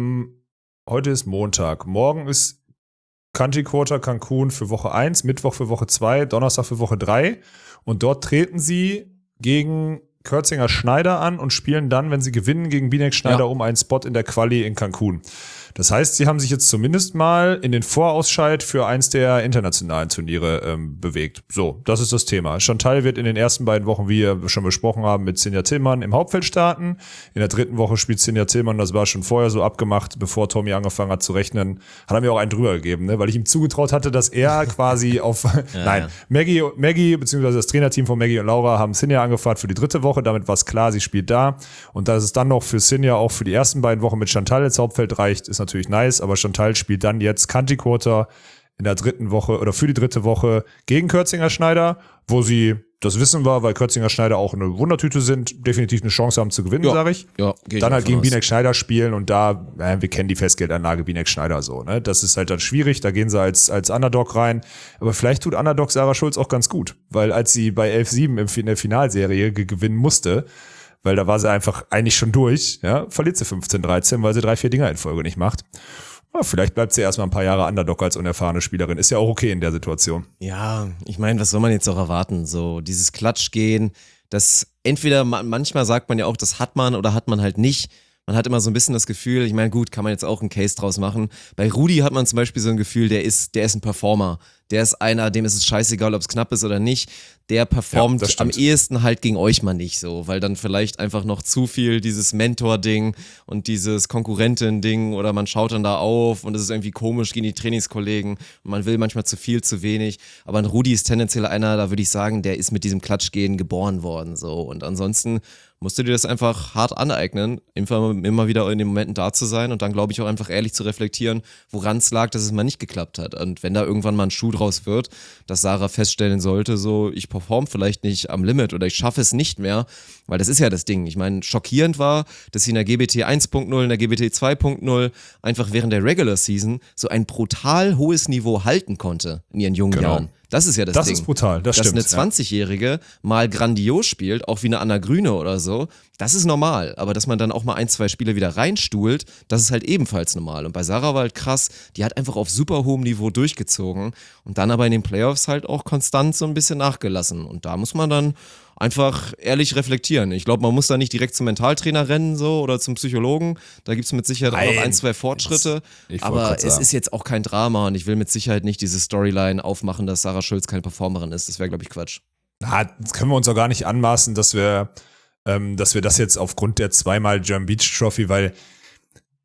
heute ist Montag. Morgen ist Country Quarter Cancun für Woche 1, Mittwoch für Woche 2, Donnerstag für Woche 3 und dort treten sie gegen Kürzinger Schneider an und spielen dann, wenn sie gewinnen, gegen Binek Schneider um einen Spot in der Quali in Cancun. Das heißt, sie haben sich jetzt zumindest mal in den Vorausscheid für eins der internationalen Turniere bewegt. So, das ist das Thema. Chantal wird in den ersten beiden Wochen, wie wir schon besprochen haben, mit Sinja Tillmann im Hauptfeld starten. In der 3. Woche spielt Sinja Tillmann, das war schon vorher so abgemacht, bevor Tommy angefangen hat zu rechnen. Hat er mir auch einen drüber gegeben, ne? Weil ich ihm zugetraut hatte, dass er quasi auf Maggie beziehungsweise das Trainerteam von Maggie und Laura haben Sinja angefragt für die 3. Woche. Damit war es klar, sie spielt da. Und dass es dann noch für Sinja auch für die ersten beiden Wochen mit Chantal ins Hauptfeld reicht, ist natürlich nice, aber Chantal spielt dann jetzt Country Quarter in der 3. Woche oder für die 3. Woche gegen Kürzinger Schneider, wo sie, das wissen wir, weil Kürzinger Schneider auch eine Wundertüte sind, definitiv eine Chance haben zu gewinnen, sage ich. Ja, dann halt gegen Binek Schneider spielen und da, wir kennen die Festgeldanlage Binek Schneider so, ne? Das ist halt dann schwierig, da gehen sie als Underdog rein, aber vielleicht tut Underdog Sarah Schulz auch ganz gut, weil als sie bei 11-7 in der Finalserie gewinnen musste, weil da war sie einfach eigentlich schon durch, ja, verliert sie 15-13, weil sie 3-4 Dinger in Folge nicht macht. Ja, vielleicht bleibt sie erstmal ein paar Jahre Underdog als unerfahrene Spielerin. Ist ja auch okay in der Situation. Ja, ich meine, was soll man jetzt auch erwarten? So dieses Klatschgehen, das entweder, manchmal sagt man ja auch, das hat man oder hat man halt nicht. Man hat immer so ein bisschen das Gefühl, ich meine, gut, kann man jetzt auch einen Case draus machen. Bei Rudi hat man zum Beispiel so ein Gefühl, der ist ein Performer. Der ist einer, dem ist es scheißegal, ob es knapp ist oder nicht. Der performt am ehesten halt gegen euch mal nicht so, weil dann vielleicht einfach noch zu viel dieses Mentor-Ding und dieses Konkurrentin-Ding oder man schaut dann da auf und es ist irgendwie komisch gegen die Trainingskollegen und man will manchmal zu viel, zu wenig. Aber ein Rudi ist tendenziell einer, da würde ich sagen, der ist mit diesem Klatschgehen geboren worden so und ansonsten musst du dir das einfach hart aneignen, immer wieder in den Momenten da zu sein und dann, glaube ich, auch einfach ehrlich zu reflektieren, woran es lag, dass es mal nicht geklappt hat. Und wenn da irgendwann mal ein Schuh draus wird, dass Sarah feststellen sollte, so, ich perform vielleicht nicht am Limit oder ich schaffe es nicht mehr, weil das ist ja das Ding. Ich meine, schockierend war, dass sie in der GBT 1.0, in der GBT 2.0 einfach während der Regular Season so ein brutal hohes Niveau halten konnte in ihren jungen Jahren. Das ist ja das Ding. Das ist brutal, das stimmt. Dass eine 20-Jährige mal grandios spielt, auch wie eine Anna Grüne oder so, das ist normal. Aber dass man dann auch mal 1, 2 Spiele wieder reinstuhlt, das ist halt ebenfalls normal. Und bei Sarah war halt krass, die hat einfach auf super hohem Niveau durchgezogen und dann aber in den Playoffs halt auch konstant so ein bisschen nachgelassen. Und da muss man dann einfach ehrlich reflektieren. Ich glaube, man muss da nicht direkt zum Mentaltrainer rennen so oder zum Psychologen. Da gibt es mit Sicherheit auch noch 1, 2 Fortschritte. Aber es ist jetzt auch kein Drama und ich will mit Sicherheit nicht diese Storyline aufmachen, dass Sarah Schulz keine Performerin ist. Das wäre, glaube ich, Quatsch. Das können wir uns auch gar nicht anmaßen, dass wir das jetzt aufgrund der 2-mal German Beach Trophy, weil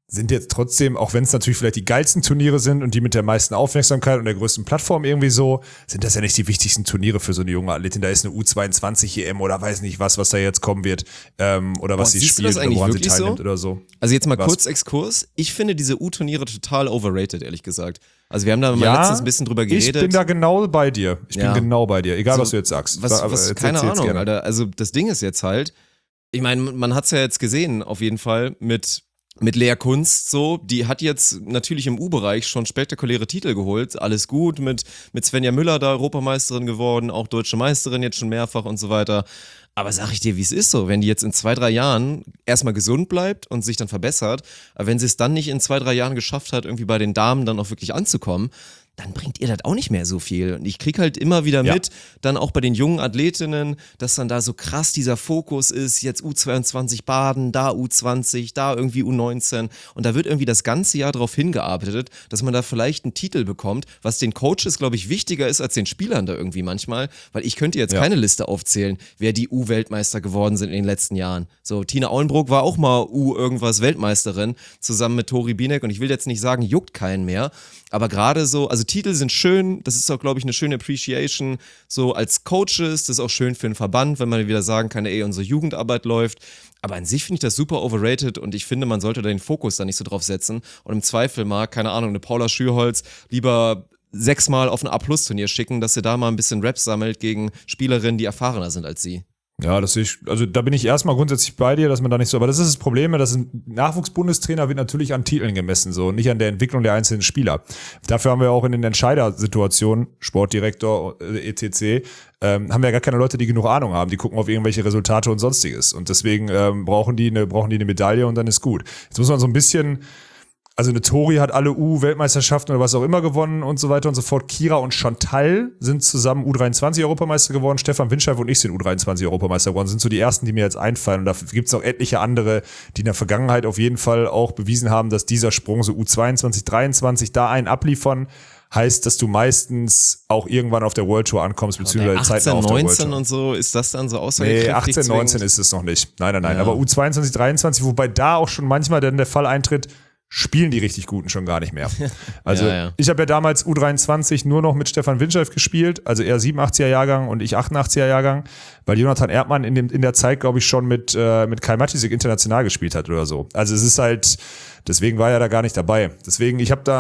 sind jetzt trotzdem, auch wenn es natürlich vielleicht die geilsten Turniere sind und die mit der meisten Aufmerksamkeit und der größten Plattform irgendwie so, sind das ja nicht die wichtigsten Turniere für so eine junge Athletin. Da ist eine U22-EM oder weiß nicht was da jetzt kommen wird, oder was sie spielt oder woran sie teilnimmt oder so. Also jetzt mal kurz Exkurs. Ich finde diese U-Turniere total overrated, ehrlich gesagt. Also wir haben da mal letztens ein bisschen drüber geredet. Ich bin da genau bei dir. Bin genau bei dir, egal was du jetzt sagst. Keine Ahnung, Alter. Also das Ding ist jetzt halt, ich meine, man hat es ja jetzt gesehen, auf jeden Fall, mit Lea Kunst so, die hat jetzt natürlich im U-Bereich schon spektakuläre Titel geholt, alles gut, mit Svenja Müller da Europameisterin geworden, auch Deutsche Meisterin jetzt schon mehrfach und so weiter. Aber sag ich dir, wie es ist so, wenn die jetzt in 2-3 Jahren erstmal gesund bleibt und sich dann verbessert, aber wenn sie es dann nicht in 2-3 Jahren geschafft hat, irgendwie bei den Damen dann auch wirklich anzukommen, dann bringt ihr das auch nicht mehr so viel. Und ich krieg halt immer wieder mit, dann auch bei den jungen Athletinnen, dass dann da so krass dieser Fokus ist, jetzt U22 Baden, da U20, da irgendwie U19. Und da wird irgendwie das ganze Jahr darauf hingearbeitet, dass man da vielleicht einen Titel bekommt, was den Coaches, glaube ich, wichtiger ist als den Spielern da irgendwie manchmal. Weil ich könnte jetzt keine Liste aufzählen, wer die U-Weltmeister geworden sind in den letzten Jahren. So, Tina Auenbrook war auch mal U-Irgendwas-Weltmeisterin, zusammen mit Tori Binek. Und ich will jetzt nicht sagen, juckt keinen mehr. Aber gerade so, also Titel sind schön, das ist auch, glaube ich, eine schöne Appreciation, so als Coaches, das ist auch schön für den Verband, wenn man wieder sagen kann, ey, unsere Jugendarbeit läuft. Aber an sich finde ich das super overrated und ich finde, man sollte da den Fokus da nicht so drauf setzen und im Zweifel mal, keine Ahnung, eine Paula Schürholz lieber 6-mal auf ein A-Plus-Turnier schicken, dass sie da mal ein bisschen Raps sammelt gegen Spielerinnen, die erfahrener sind als sie. Ja, also da bin ich erstmal grundsätzlich bei dir, dass man da nicht so, aber das ist das Problem, dass ein Nachwuchsbundestrainer wird natürlich an Titeln gemessen, so, nicht an der Entwicklung der einzelnen Spieler. Dafür haben wir auch in den Entscheidersituationen, Sportdirektor, etc., haben wir ja gar keine Leute, die genug Ahnung haben, die gucken auf irgendwelche Resultate und sonstiges und deswegen brauchen die eine Medaille und dann ist gut. Jetzt muss man so ein bisschen, also eine Tori hat alle U-Weltmeisterschaften oder was auch immer gewonnen und so weiter und so fort. Kira und Chantal sind zusammen U23-Europameister geworden. Stefan Windscheif und ich sind U23-Europameister geworden. Sind so die ersten, die mir jetzt einfallen. Und da gibt es noch etliche andere, die in der Vergangenheit auf jeden Fall auch bewiesen haben, dass dieser Sprung so U22, 23 da einen abliefern, heißt, dass du meistens auch irgendwann auf der World Tour ankommst, beziehungsweise 18, zeitnah auf der World 19 Tour. und so, ist das dann so aussagekräftig? Nee, 18, 19 ist es noch nicht. Nein. Ja. Aber U22, 23, wobei da auch schon manchmal dann der Fall eintritt, spielen die richtig Guten schon gar nicht mehr. Also ich habe ja damals U23 nur noch mit Stefan Windscheif gespielt, also er 87er Jahrgang und ich 88er Jahrgang, weil Jonathan Erdmann in der Zeit, glaube ich, schon mit Kai Matisek international gespielt hat oder so. Also es ist halt, deswegen war er da gar nicht dabei. Deswegen,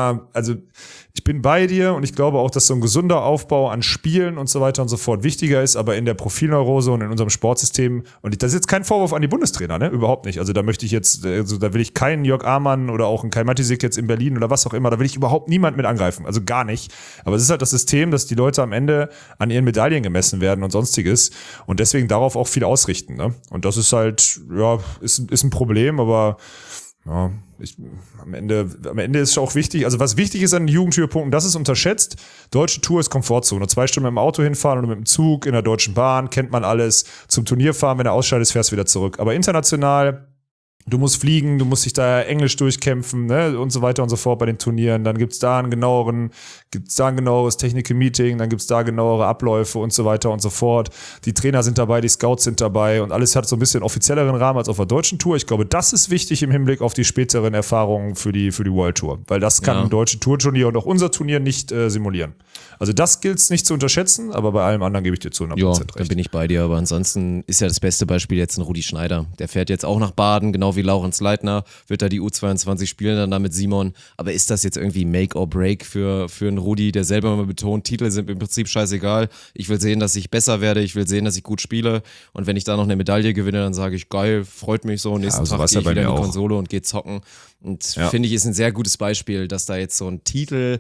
ich bin bei dir und ich glaube auch, dass so ein gesunder Aufbau an Spielen und so weiter und so fort wichtiger ist, aber in der Profilneurose und in unserem Sportsystem, und das ist jetzt kein Vorwurf an die Bundestrainer, ne? Überhaupt nicht. Also da möchte ich jetzt, da will ich keinen Jörg Amann oder auch einen Kai Matisek jetzt in Berlin oder was auch immer, da will ich überhaupt niemand mit angreifen, also gar nicht. Aber es ist halt das System, dass die Leute am Ende an ihren Medaillen gemessen werden und sonstiges und deswegen darauf auch viel ausrichten, ne? Und das ist halt, ja, ist ein Problem, aber ja, am Ende ist es auch wichtig, also was wichtig ist an den Jugendhöhepunkten, das ist unterschätzt. Deutsche Tour ist Komfortzone. 2 Stunden mit dem Auto hinfahren oder mit dem Zug in der Deutschen Bahn, kennt man alles. Zum Turnier fahren, wenn du ausscheidest, fährst du wieder zurück. Aber international, du musst fliegen, du musst dich da Englisch durchkämpfen, ne, und so weiter und so fort bei den Turnieren. Dann gibt's da ein genaueres Technical Meeting, dann gibt's da genauere Abläufe und so weiter und so fort. Die Trainer sind dabei, die Scouts sind dabei und alles hat so ein bisschen offizielleren Rahmen als auf der deutschen Tour. Ich glaube, das ist wichtig im Hinblick auf die späteren Erfahrungen für die World Tour, weil das kann ein deutsches Tourturnier und auch unser Turnier nicht simulieren. Also das gilt's nicht zu unterschätzen, aber bei allem anderen gebe ich dir zu 100% recht. Da bin ich bei dir, aber ansonsten ist ja das beste Beispiel jetzt ein Rudi Schneider. Der fährt jetzt auch nach Baden, genau wie Laurenz Leitner, wird da die U22 spielen, dann da mit Simon. Aber ist das jetzt irgendwie Make or Break für einen Rudi, der selber mal betont, Titel sind im Prinzip scheißegal. Ich will sehen, dass ich besser werde, ich will sehen, dass ich gut spiele und wenn ich da noch eine Medaille gewinne, dann sage ich, geil, freut mich so, nächsten Tag gehe ich wieder in die Konsole und gehe zocken. Und finde ich, ist ein sehr gutes Beispiel, dass da jetzt so ein Titel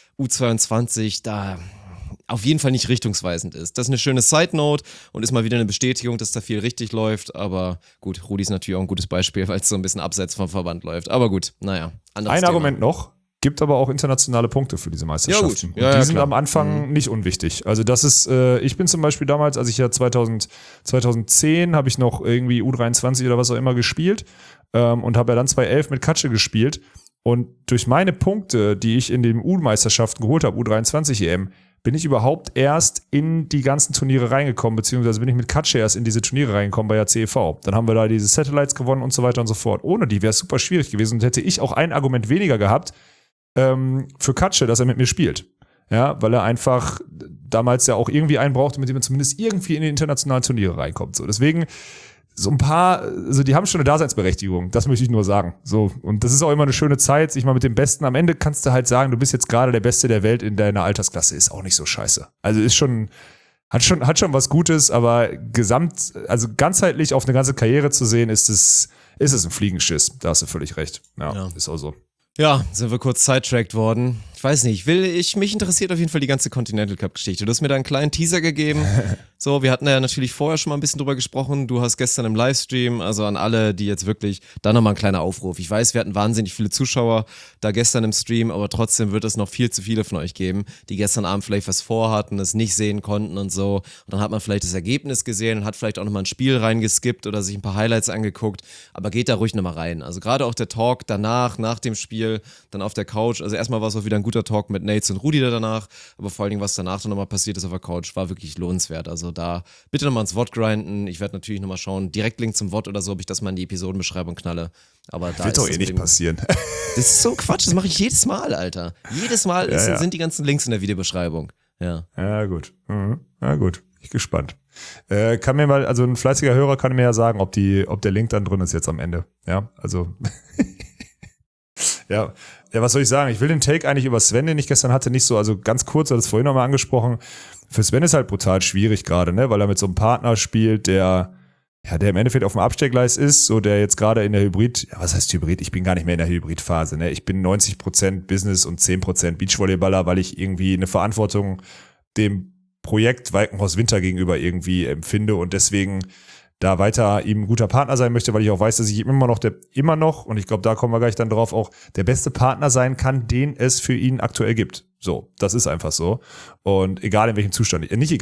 U22 da auf jeden Fall nicht richtungsweisend ist. Das ist eine schöne Side-Note und ist mal wieder eine Bestätigung, dass da viel richtig läuft, aber gut, Rudi ist natürlich auch ein gutes Beispiel, weil es so ein bisschen abseits vom Verband läuft, aber gut, naja. Ein Argument noch, gibt aber auch internationale Punkte für diese Meisterschaften. Ja, gut. Und die sind am Anfang nicht unwichtig. Also das ist, ich bin zum Beispiel damals, als ich ja 2010 habe ich noch irgendwie U23 oder was auch immer gespielt und habe ja dann 2011 mit Katsche gespielt und durch meine Punkte, die ich in den U-Meisterschaften geholt habe, U23 EM, bin ich überhaupt erst in die ganzen Turniere reingekommen, beziehungsweise bin ich mit Katsche erst in diese Turniere reingekommen bei der CEV. Dann haben wir da diese Satellites gewonnen und so weiter und so fort. Ohne die wäre es super schwierig gewesen und hätte ich auch ein Argument weniger gehabt für Katsche, dass er mit mir spielt. Ja, weil er einfach damals ja auch irgendwie einen brauchte, mit dem er zumindest irgendwie in die internationalen Turniere reinkommt. So, deswegen so ein paar, also die haben schon eine Daseinsberechtigung, das möchte ich nur sagen. So, und das ist auch immer eine schöne Zeit, sich mal mit dem Besten, am Ende kannst du halt sagen, du bist jetzt gerade der Beste der Welt in deiner Altersklasse, ist auch nicht so scheiße. Also ist schon, hat schon was Gutes, aber also ganzheitlich auf eine ganze Karriere zu sehen, ist es ein Fliegenschiss. Da hast du völlig recht. Ja. Ist auch so. Ja, sind wir kurz sidetracked worden. Ich weiß nicht, mich interessiert auf jeden Fall die ganze Continental Cup Geschichte. Du hast mir da einen kleinen Teaser gegeben. So, wir hatten ja natürlich vorher schon mal ein bisschen drüber gesprochen. Du hast gestern im Livestream, also an alle, die jetzt wirklich, da nochmal ein kleiner Aufruf. Ich weiß, wir hatten wahnsinnig viele Zuschauer da gestern im Stream, aber trotzdem wird es noch viel zu viele von euch geben, die gestern Abend vielleicht was vorhatten, es nicht sehen konnten und so. Und dann hat man vielleicht das Ergebnis gesehen und hat vielleicht auch nochmal ein Spiel reingeskippt oder sich ein paar Highlights angeguckt. Aber geht da ruhig nochmal rein. Also gerade auch der Talk danach, nach dem Spiel, dann auf der Couch. Also erstmal war es auch wieder ein guter Talk mit Nates und Rudi da danach, aber vor allen Dingen, was danach dann nochmal passiert ist auf der Couch, war wirklich lohnenswert. Also da bitte nochmal ins Wort grinden. Ich werde natürlich nochmal schauen, direkt Link zum Wort oder so, ob ich das mal in die Episodenbeschreibung knalle. Aber da wird doch eh nicht passieren. Das ist so ein Quatsch, das mache ich jedes Mal, Alter. Jedes Mal sind die ganzen Links in der Videobeschreibung. Ja, gut. Ja, gut. Ich bin gespannt. Kann mir mal, also ein fleißiger Hörer kann mir ja sagen, ob der Link dann drin ist jetzt am Ende. Ja, also Ja, was soll ich sagen? Ich will den Take eigentlich über Sven, den ich gestern hatte, nicht so, also ganz kurz, hat es vorhin nochmal angesprochen. Für Sven ist halt brutal schwierig gerade, ne, weil er mit so einem Partner spielt, der im Endeffekt auf dem Abstellgleis ist, so der jetzt gerade in der was heißt Hybrid? Ich bin gar nicht mehr in der Hybridphase, ne? Ich bin 90% Business und 10% Beachvolleyballer, weil ich irgendwie eine Verantwortung dem Projekt Walkenhorst Winter gegenüber irgendwie empfinde und deswegen da weiter ihm ein guter Partner sein möchte, weil ich auch weiß, dass ich ihm immer noch, und ich glaube, da kommen wir gleich dann drauf, auch der beste Partner sein kann, den es für ihn aktuell gibt. So, das ist einfach so. Und nicht egal in welchem Zustand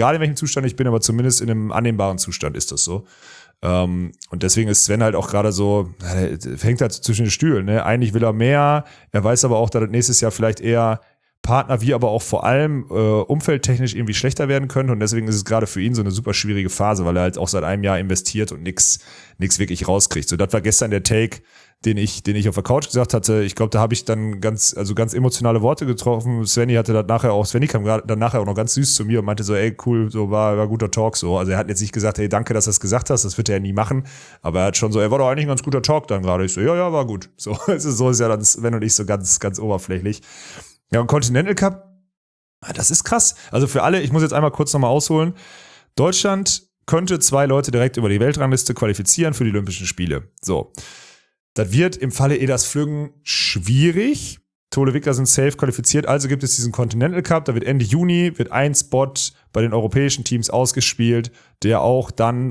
ich bin, aber zumindest in einem annehmbaren Zustand ist das so. Und deswegen ist Sven halt auch gerade so, hängt halt zwischen den Stühlen, ne? Eigentlich will er mehr, er weiß aber auch, dass das nächstes Jahr vielleicht eher Partner wie aber auch vor allem umfeldtechnisch irgendwie schlechter werden könnte und deswegen ist es gerade für ihn so eine super schwierige Phase, weil er halt auch seit einem Jahr investiert und nix wirklich rauskriegt. So, das war gestern der Take, den ich auf der Couch gesagt hatte. Ich glaube, da habe ich dann ganz emotionale Worte getroffen. Svenny kam dann nachher auch noch ganz süß zu mir und meinte so, ey, cool, so war guter Talk, so. Also er hat jetzt nicht gesagt, hey, danke, dass du das gesagt hast, das wird er ja nie machen, aber er hat schon so, war doch eigentlich ein ganz guter Talk dann gerade. Ich so, ja, war gut. So, so ist ja dann Sven und ich so ganz, ganz oberflächlich. Ja, und Continental Cup, das ist krass. Also für alle, ich muss jetzt einmal kurz nochmal ausholen. Deutschland könnte 2 Leute direkt über die Weltrangliste qualifizieren für die Olympischen Spiele. So. Das wird im Falle Elas Flüggen schwierig. Tole Wickler sind safe qualifiziert, also gibt es diesen Continental Cup. Da wird Ende Juni ein Spot bei den europäischen Teams ausgespielt, der auch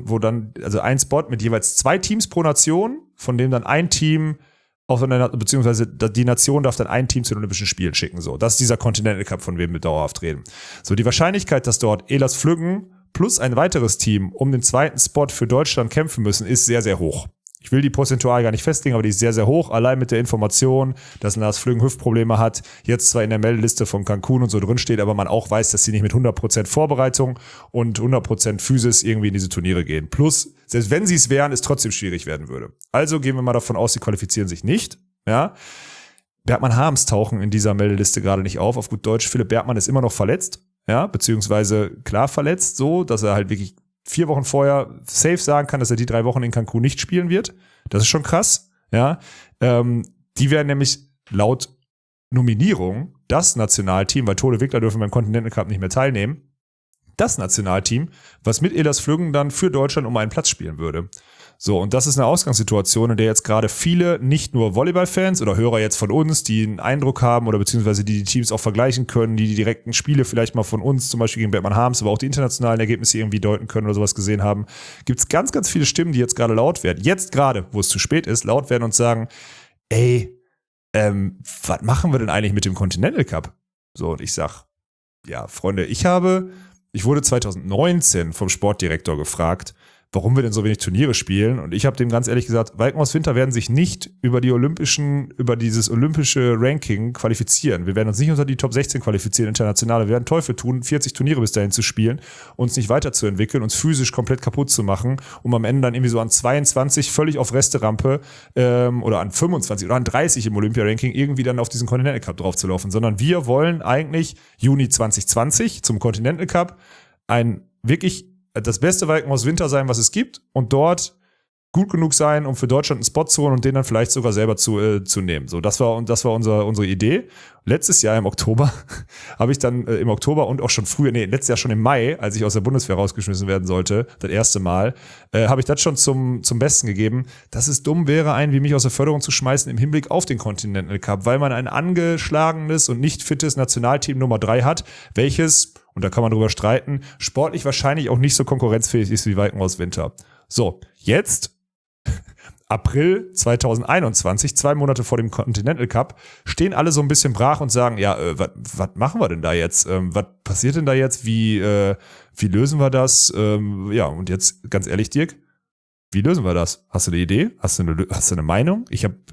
also ein Spot mit jeweils 2 Teams pro Nation, von dem dann ein Team beziehungsweise die Nation darf dann ein Team zu den Olympischen Spielen schicken. So, das ist dieser Continental Cup, von dem wir dauerhaft reden. So, die Wahrscheinlichkeit, dass dort Elas Flüggen plus ein weiteres Team um den zweiten Spot für Deutschland kämpfen müssen, ist sehr, sehr hoch. Ich will die prozentual gar nicht festlegen, aber die ist sehr, sehr hoch. Allein mit der Information, dass Lars Flüggen Hüftprobleme hat, jetzt zwar in der Meldeliste von Cancun und so drin steht, aber man auch weiß, dass sie nicht mit 100% Vorbereitung und 100% Physis irgendwie in diese Turniere gehen. Plus, selbst wenn sie es wären, es trotzdem schwierig werden würde. Also gehen wir mal davon aus, sie qualifizieren sich nicht. Ja. Bergmann-Harms tauchen in dieser Meldeliste gerade nicht auf. Auf gut Deutsch, Philipp Bergmann ist immer noch verletzt. Ja, beziehungsweise klar verletzt, so, dass er halt wirklich 4 Wochen vorher safe sagen kann, dass er die 3 Wochen in Cancun nicht spielen wird. Das ist schon krass. Ja, die werden nämlich laut Nominierung das Nationalteam, weil Tole Wickler dürfen beim Continental Cup nicht mehr teilnehmen, das Nationalteam, was mit Elas Flüggen dann für Deutschland um einen Platz spielen würde. So, und das ist eine Ausgangssituation, in der jetzt gerade viele, nicht nur Volleyballfans oder Hörer jetzt von uns, die einen Eindruck haben oder beziehungsweise die Teams auch vergleichen können, die direkten Spiele vielleicht mal von uns, zum Beispiel gegen Bergmann-Harms, aber auch die internationalen Ergebnisse irgendwie deuten können oder sowas gesehen haben, gibt es ganz, ganz viele Stimmen, die jetzt gerade laut werden. Jetzt gerade, wo es zu spät ist, laut werden und sagen, ey, was machen wir denn eigentlich mit dem Continental Cup? So, und ich sag, ja, Freunde, ich wurde 2019 vom Sportdirektor gefragt, warum wir denn so wenig Turniere spielen. Und ich habe dem ganz ehrlich gesagt, Walken aus Winter werden sich nicht über dieses olympische Ranking qualifizieren. Wir werden uns nicht unter die Top 16 qualifizieren, international. Wir werden Teufel tun, 40 Turniere bis dahin zu spielen, uns nicht weiterzuentwickeln, uns physisch komplett kaputt zu machen, um am Ende dann irgendwie so an 22 völlig auf Resterampe oder an 25 oder an 30 im Olympia-Ranking irgendwie dann auf diesen Continental Cup draufzulaufen. Sondern wir wollen eigentlich Juni 2020 zum Continental Cup das beste Walken aus Winter sein, was es gibt, und dort gut genug sein, um für Deutschland einen Spot zu holen und den dann vielleicht sogar selber zu nehmen. So, das war unsere Idee. Letztes Jahr im Oktober habe ich dann im Oktober und auch schon früher, letztes Jahr schon im Mai, als ich aus der Bundeswehr rausgeschmissen werden sollte, das erste Mal, habe ich das schon zum Besten gegeben, dass es dumm wäre, einen wie mich aus der Förderung zu schmeißen im Hinblick auf den Continental Cup, weil man ein angeschlagenes und nicht fittes Nationalteam Nummer 3 hat, welches, und da kann man drüber streiten, sportlich wahrscheinlich auch nicht so konkurrenzfähig ist wie Walken aus Winter. So, jetzt April 2021, 2 Monate vor dem Continental Cup, stehen alle so ein bisschen brach und sagen, ja, was machen wir denn da jetzt? Was passiert denn da jetzt? Wie lösen wir das? Ja, und jetzt ganz ehrlich, Dirk, wie lösen wir das? Hast du eine Idee? Hast du eine Meinung?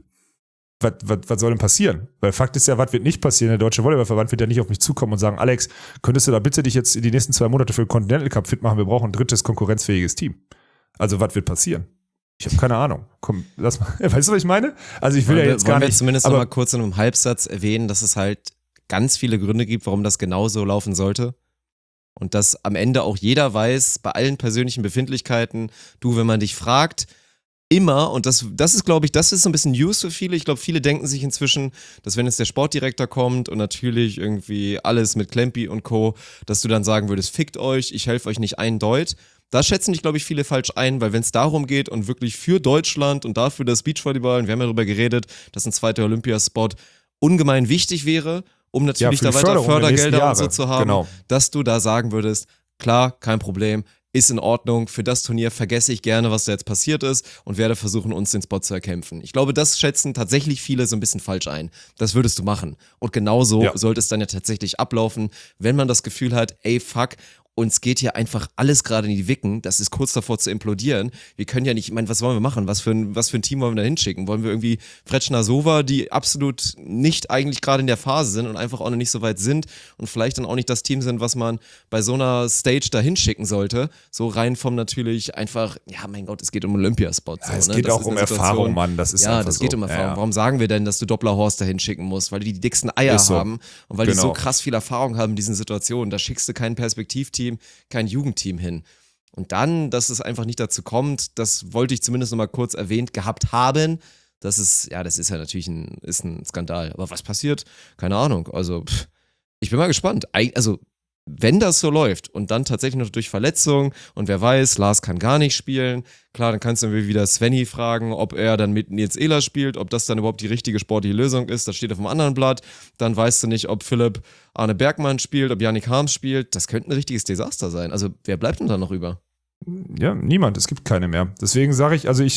Was soll denn passieren? Weil Fakt ist ja, was wird nicht passieren? Der Deutsche Volleyballverband wird ja nicht auf mich zukommen und sagen, Alex, könntest du da bitte dich jetzt in die nächsten 2 Monate für den Continental Cup fit machen? Wir brauchen ein drittes konkurrenzfähiges Team. Also was wird passieren? Ich habe keine Ahnung. Komm, lass mal. Weißt du, was ich meine? Also ich will ja jetzt gar nicht. Wollen wir zumindest noch mal kurz in einem Halbsatz erwähnen, dass es halt ganz viele Gründe gibt, warum das genauso laufen sollte. Und dass am Ende auch jeder weiß, bei allen persönlichen Befindlichkeiten, wenn man dich fragt, immer, und das ist, glaube ich, das ist so ein bisschen News für viele. Ich glaube, viele denken sich inzwischen, dass wenn jetzt der Sportdirektor kommt und natürlich irgendwie alles mit Klempi und Co., dass du dann sagen würdest, fickt euch, ich helfe euch nicht ein Deut. Da schätzen dich, glaube ich, viele falsch ein, weil wenn es darum geht und wirklich für Deutschland und dafür das Beachvolleyball, und wir haben ja darüber geredet, dass ein zweiter Olympiaspot ungemein wichtig wäre, um natürlich da weiter Fördergelder und so zu haben, genau, dass du da sagen würdest, klar, kein Problem, ist in Ordnung, für das Turnier vergesse ich gerne, was da jetzt passiert ist und werde versuchen, uns den Spot zu erkämpfen. Ich glaube, das schätzen tatsächlich viele so ein bisschen falsch ein. Das würdest du machen. Und genauso sollte es dann ja tatsächlich ablaufen, wenn man das Gefühl hat, ey, fuck, uns geht hier einfach alles gerade in die Wicken, das ist kurz davor zu implodieren. Wir können ja nicht, ich meine, was wollen wir machen? Was für ein Team wollen wir da hinschicken? Wollen wir irgendwie Fretschner Sova, die absolut nicht eigentlich gerade in der Phase sind und einfach auch noch nicht so weit sind und vielleicht dann auch nicht das Team sind, was man bei so einer Stage da hinschicken sollte? So rein vom natürlich einfach, ja, mein Gott, es geht um Olympiaspot. Ja, es geht auch um Erfahrung, Mann. Das ist ja, das geht um Erfahrung. Ja. Warum sagen wir denn, dass du Doppler-Horst da hinschicken musst? Weil die dicksten Eier haben und weil die so krass viel Erfahrung haben in diesen Situationen. Da schickst du kein Perspektivteam, kein Jugendteam hin. Und dann, dass es einfach nicht dazu kommt, das wollte ich zumindest noch mal kurz erwähnt gehabt haben. Das ist ja natürlich ein Skandal. Aber was passiert? Keine Ahnung. Also, ich bin mal gespannt. Also, wenn das so läuft und dann tatsächlich noch durch Verletzung und wer weiß, Lars kann gar nicht spielen, klar, dann kannst du wieder Svenny fragen, ob er dann mit Nils Ehler spielt, ob das dann überhaupt die richtige sportliche Lösung ist, das steht auf dem anderen Blatt, dann weißt du nicht, ob Philipp Arne Bergmann spielt, ob Yannick Harms spielt, das könnte ein richtiges Desaster sein, also wer bleibt denn da noch über? Ja, niemand, es gibt keine mehr, deswegen sage ich, also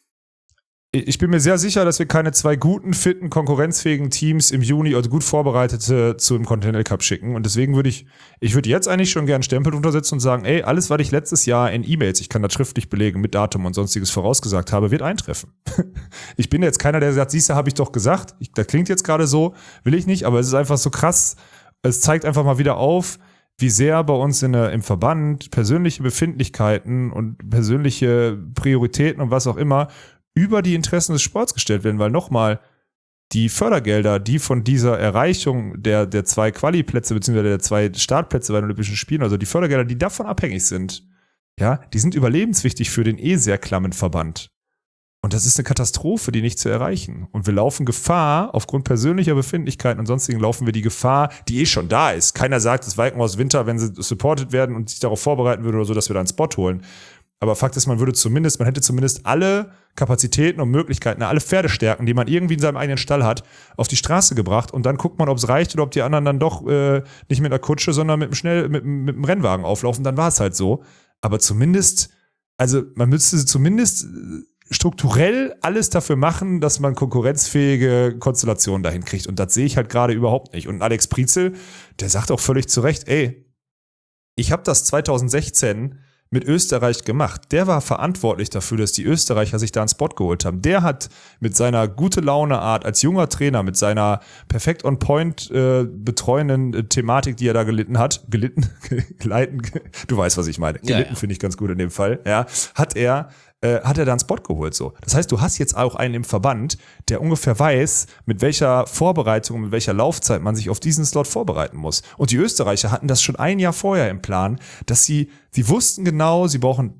ich bin mir sehr sicher, dass wir keine 2 guten, fitten, konkurrenzfähigen Teams im Juni oder gut vorbereitete zum Continental Cup schicken. Und deswegen würde ich jetzt eigentlich schon gerne einen Stempel untersetzen und sagen, ey, alles, was ich letztes Jahr in E-Mails, ich kann das schriftlich belegen, mit Datum und sonstiges vorausgesagt habe, wird eintreffen. Ich bin jetzt keiner, der sagt, siehste, habe ich doch gesagt. Das klingt jetzt gerade so, will ich nicht, aber es ist einfach so krass. Es zeigt einfach mal wieder auf, wie sehr bei uns im Verband persönliche Befindlichkeiten und persönliche Prioritäten und was auch immer über die Interessen des Sports gestellt werden, weil nochmal, die Fördergelder, die von dieser Erreichung der 2 Quali-Plätze beziehungsweise der 2 Startplätze bei den Olympischen Spielen, also die Fördergelder, die davon abhängig sind, ja, die sind überlebenswichtig für den sehr klammen Verband. Und das ist eine Katastrophe, die nicht zu erreichen. Und wir laufen Gefahr, aufgrund persönlicher Befindlichkeiten und sonstigen laufen wir die Gefahr, die schon da ist. Keiner sagt, das Walken aus Winter, wenn sie supported werden und sich darauf vorbereiten würden oder so, dass wir da einen Spot holen. Aber Fakt ist, man hätte zumindest alle Kapazitäten und Möglichkeiten, alle Pferdestärken, die man irgendwie in seinem eigenen Stall hat, auf die Straße gebracht und dann guckt man, ob es reicht oder ob die anderen dann doch nicht mit einer Kutsche, sondern mit einem Rennwagen auflaufen. Dann war es halt so. Aber zumindest, also man müsste zumindest strukturell alles dafür machen, dass man konkurrenzfähige Konstellationen dahin kriegt. Und das sehe ich halt gerade überhaupt nicht. Und Alex Prietzel, der sagt auch völlig zu Recht, ey, ich habe das 2016 mit Österreich gemacht? Der war verantwortlich dafür, dass die Österreicher sich da einen Spot geholt haben. Der hat mit seiner gute Laune-Art als junger Trainer, mit seiner perfekt on point betreuenden Thematik, die er da geleiten, du weißt, was ich meine. Gelitten finde ich ganz gut in dem Fall. Ja, hat er da einen Spot geholt. So. Das heißt, du hast jetzt auch einen im Verband, der ungefähr weiß, mit welcher Vorbereitung, mit welcher Laufzeit man sich auf diesen Slot vorbereiten muss. Und die Österreicher hatten das schon ein Jahr vorher im Plan, dass sie wussten genau, sie brauchen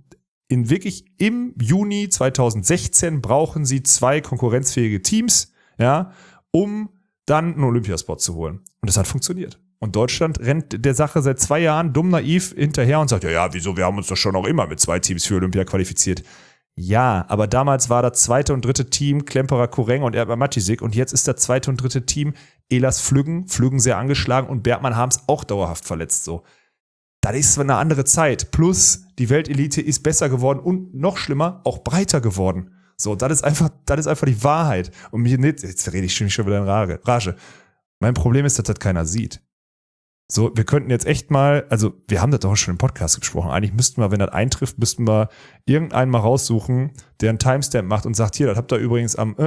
im Juni 2016 brauchen sie 2 konkurrenzfähige Teams, ja, um dann einen Olympiaspot zu holen. Und das hat funktioniert. Und Deutschland rennt der Sache seit 2 Jahren dumm naiv hinterher und sagt, ja, wieso, wir haben uns doch schon auch immer mit 2 Teams für Olympia qualifiziert. Ja, aber damals war das 2. und 3. Team Klemperer Kureng und Erdmann Matisik und jetzt ist das 2. und 3. Team Elas Flüggen sehr angeschlagen und Bergmann Harms auch dauerhaft verletzt. So, das ist eine andere Zeit. Plus die Weltelite ist besser geworden und noch schlimmer, auch breiter geworden. So, das ist einfach die Wahrheit. Und jetzt rede ich schon wieder in Rage. Mein Problem ist, dass das keiner sieht. So, wir könnten jetzt echt mal, also wir haben das doch schon im Podcast besprochen, eigentlich müssten wir, wenn das eintrifft, irgendeinen mal raussuchen, der einen Timestamp macht und sagt, hier, das habt ihr übrigens am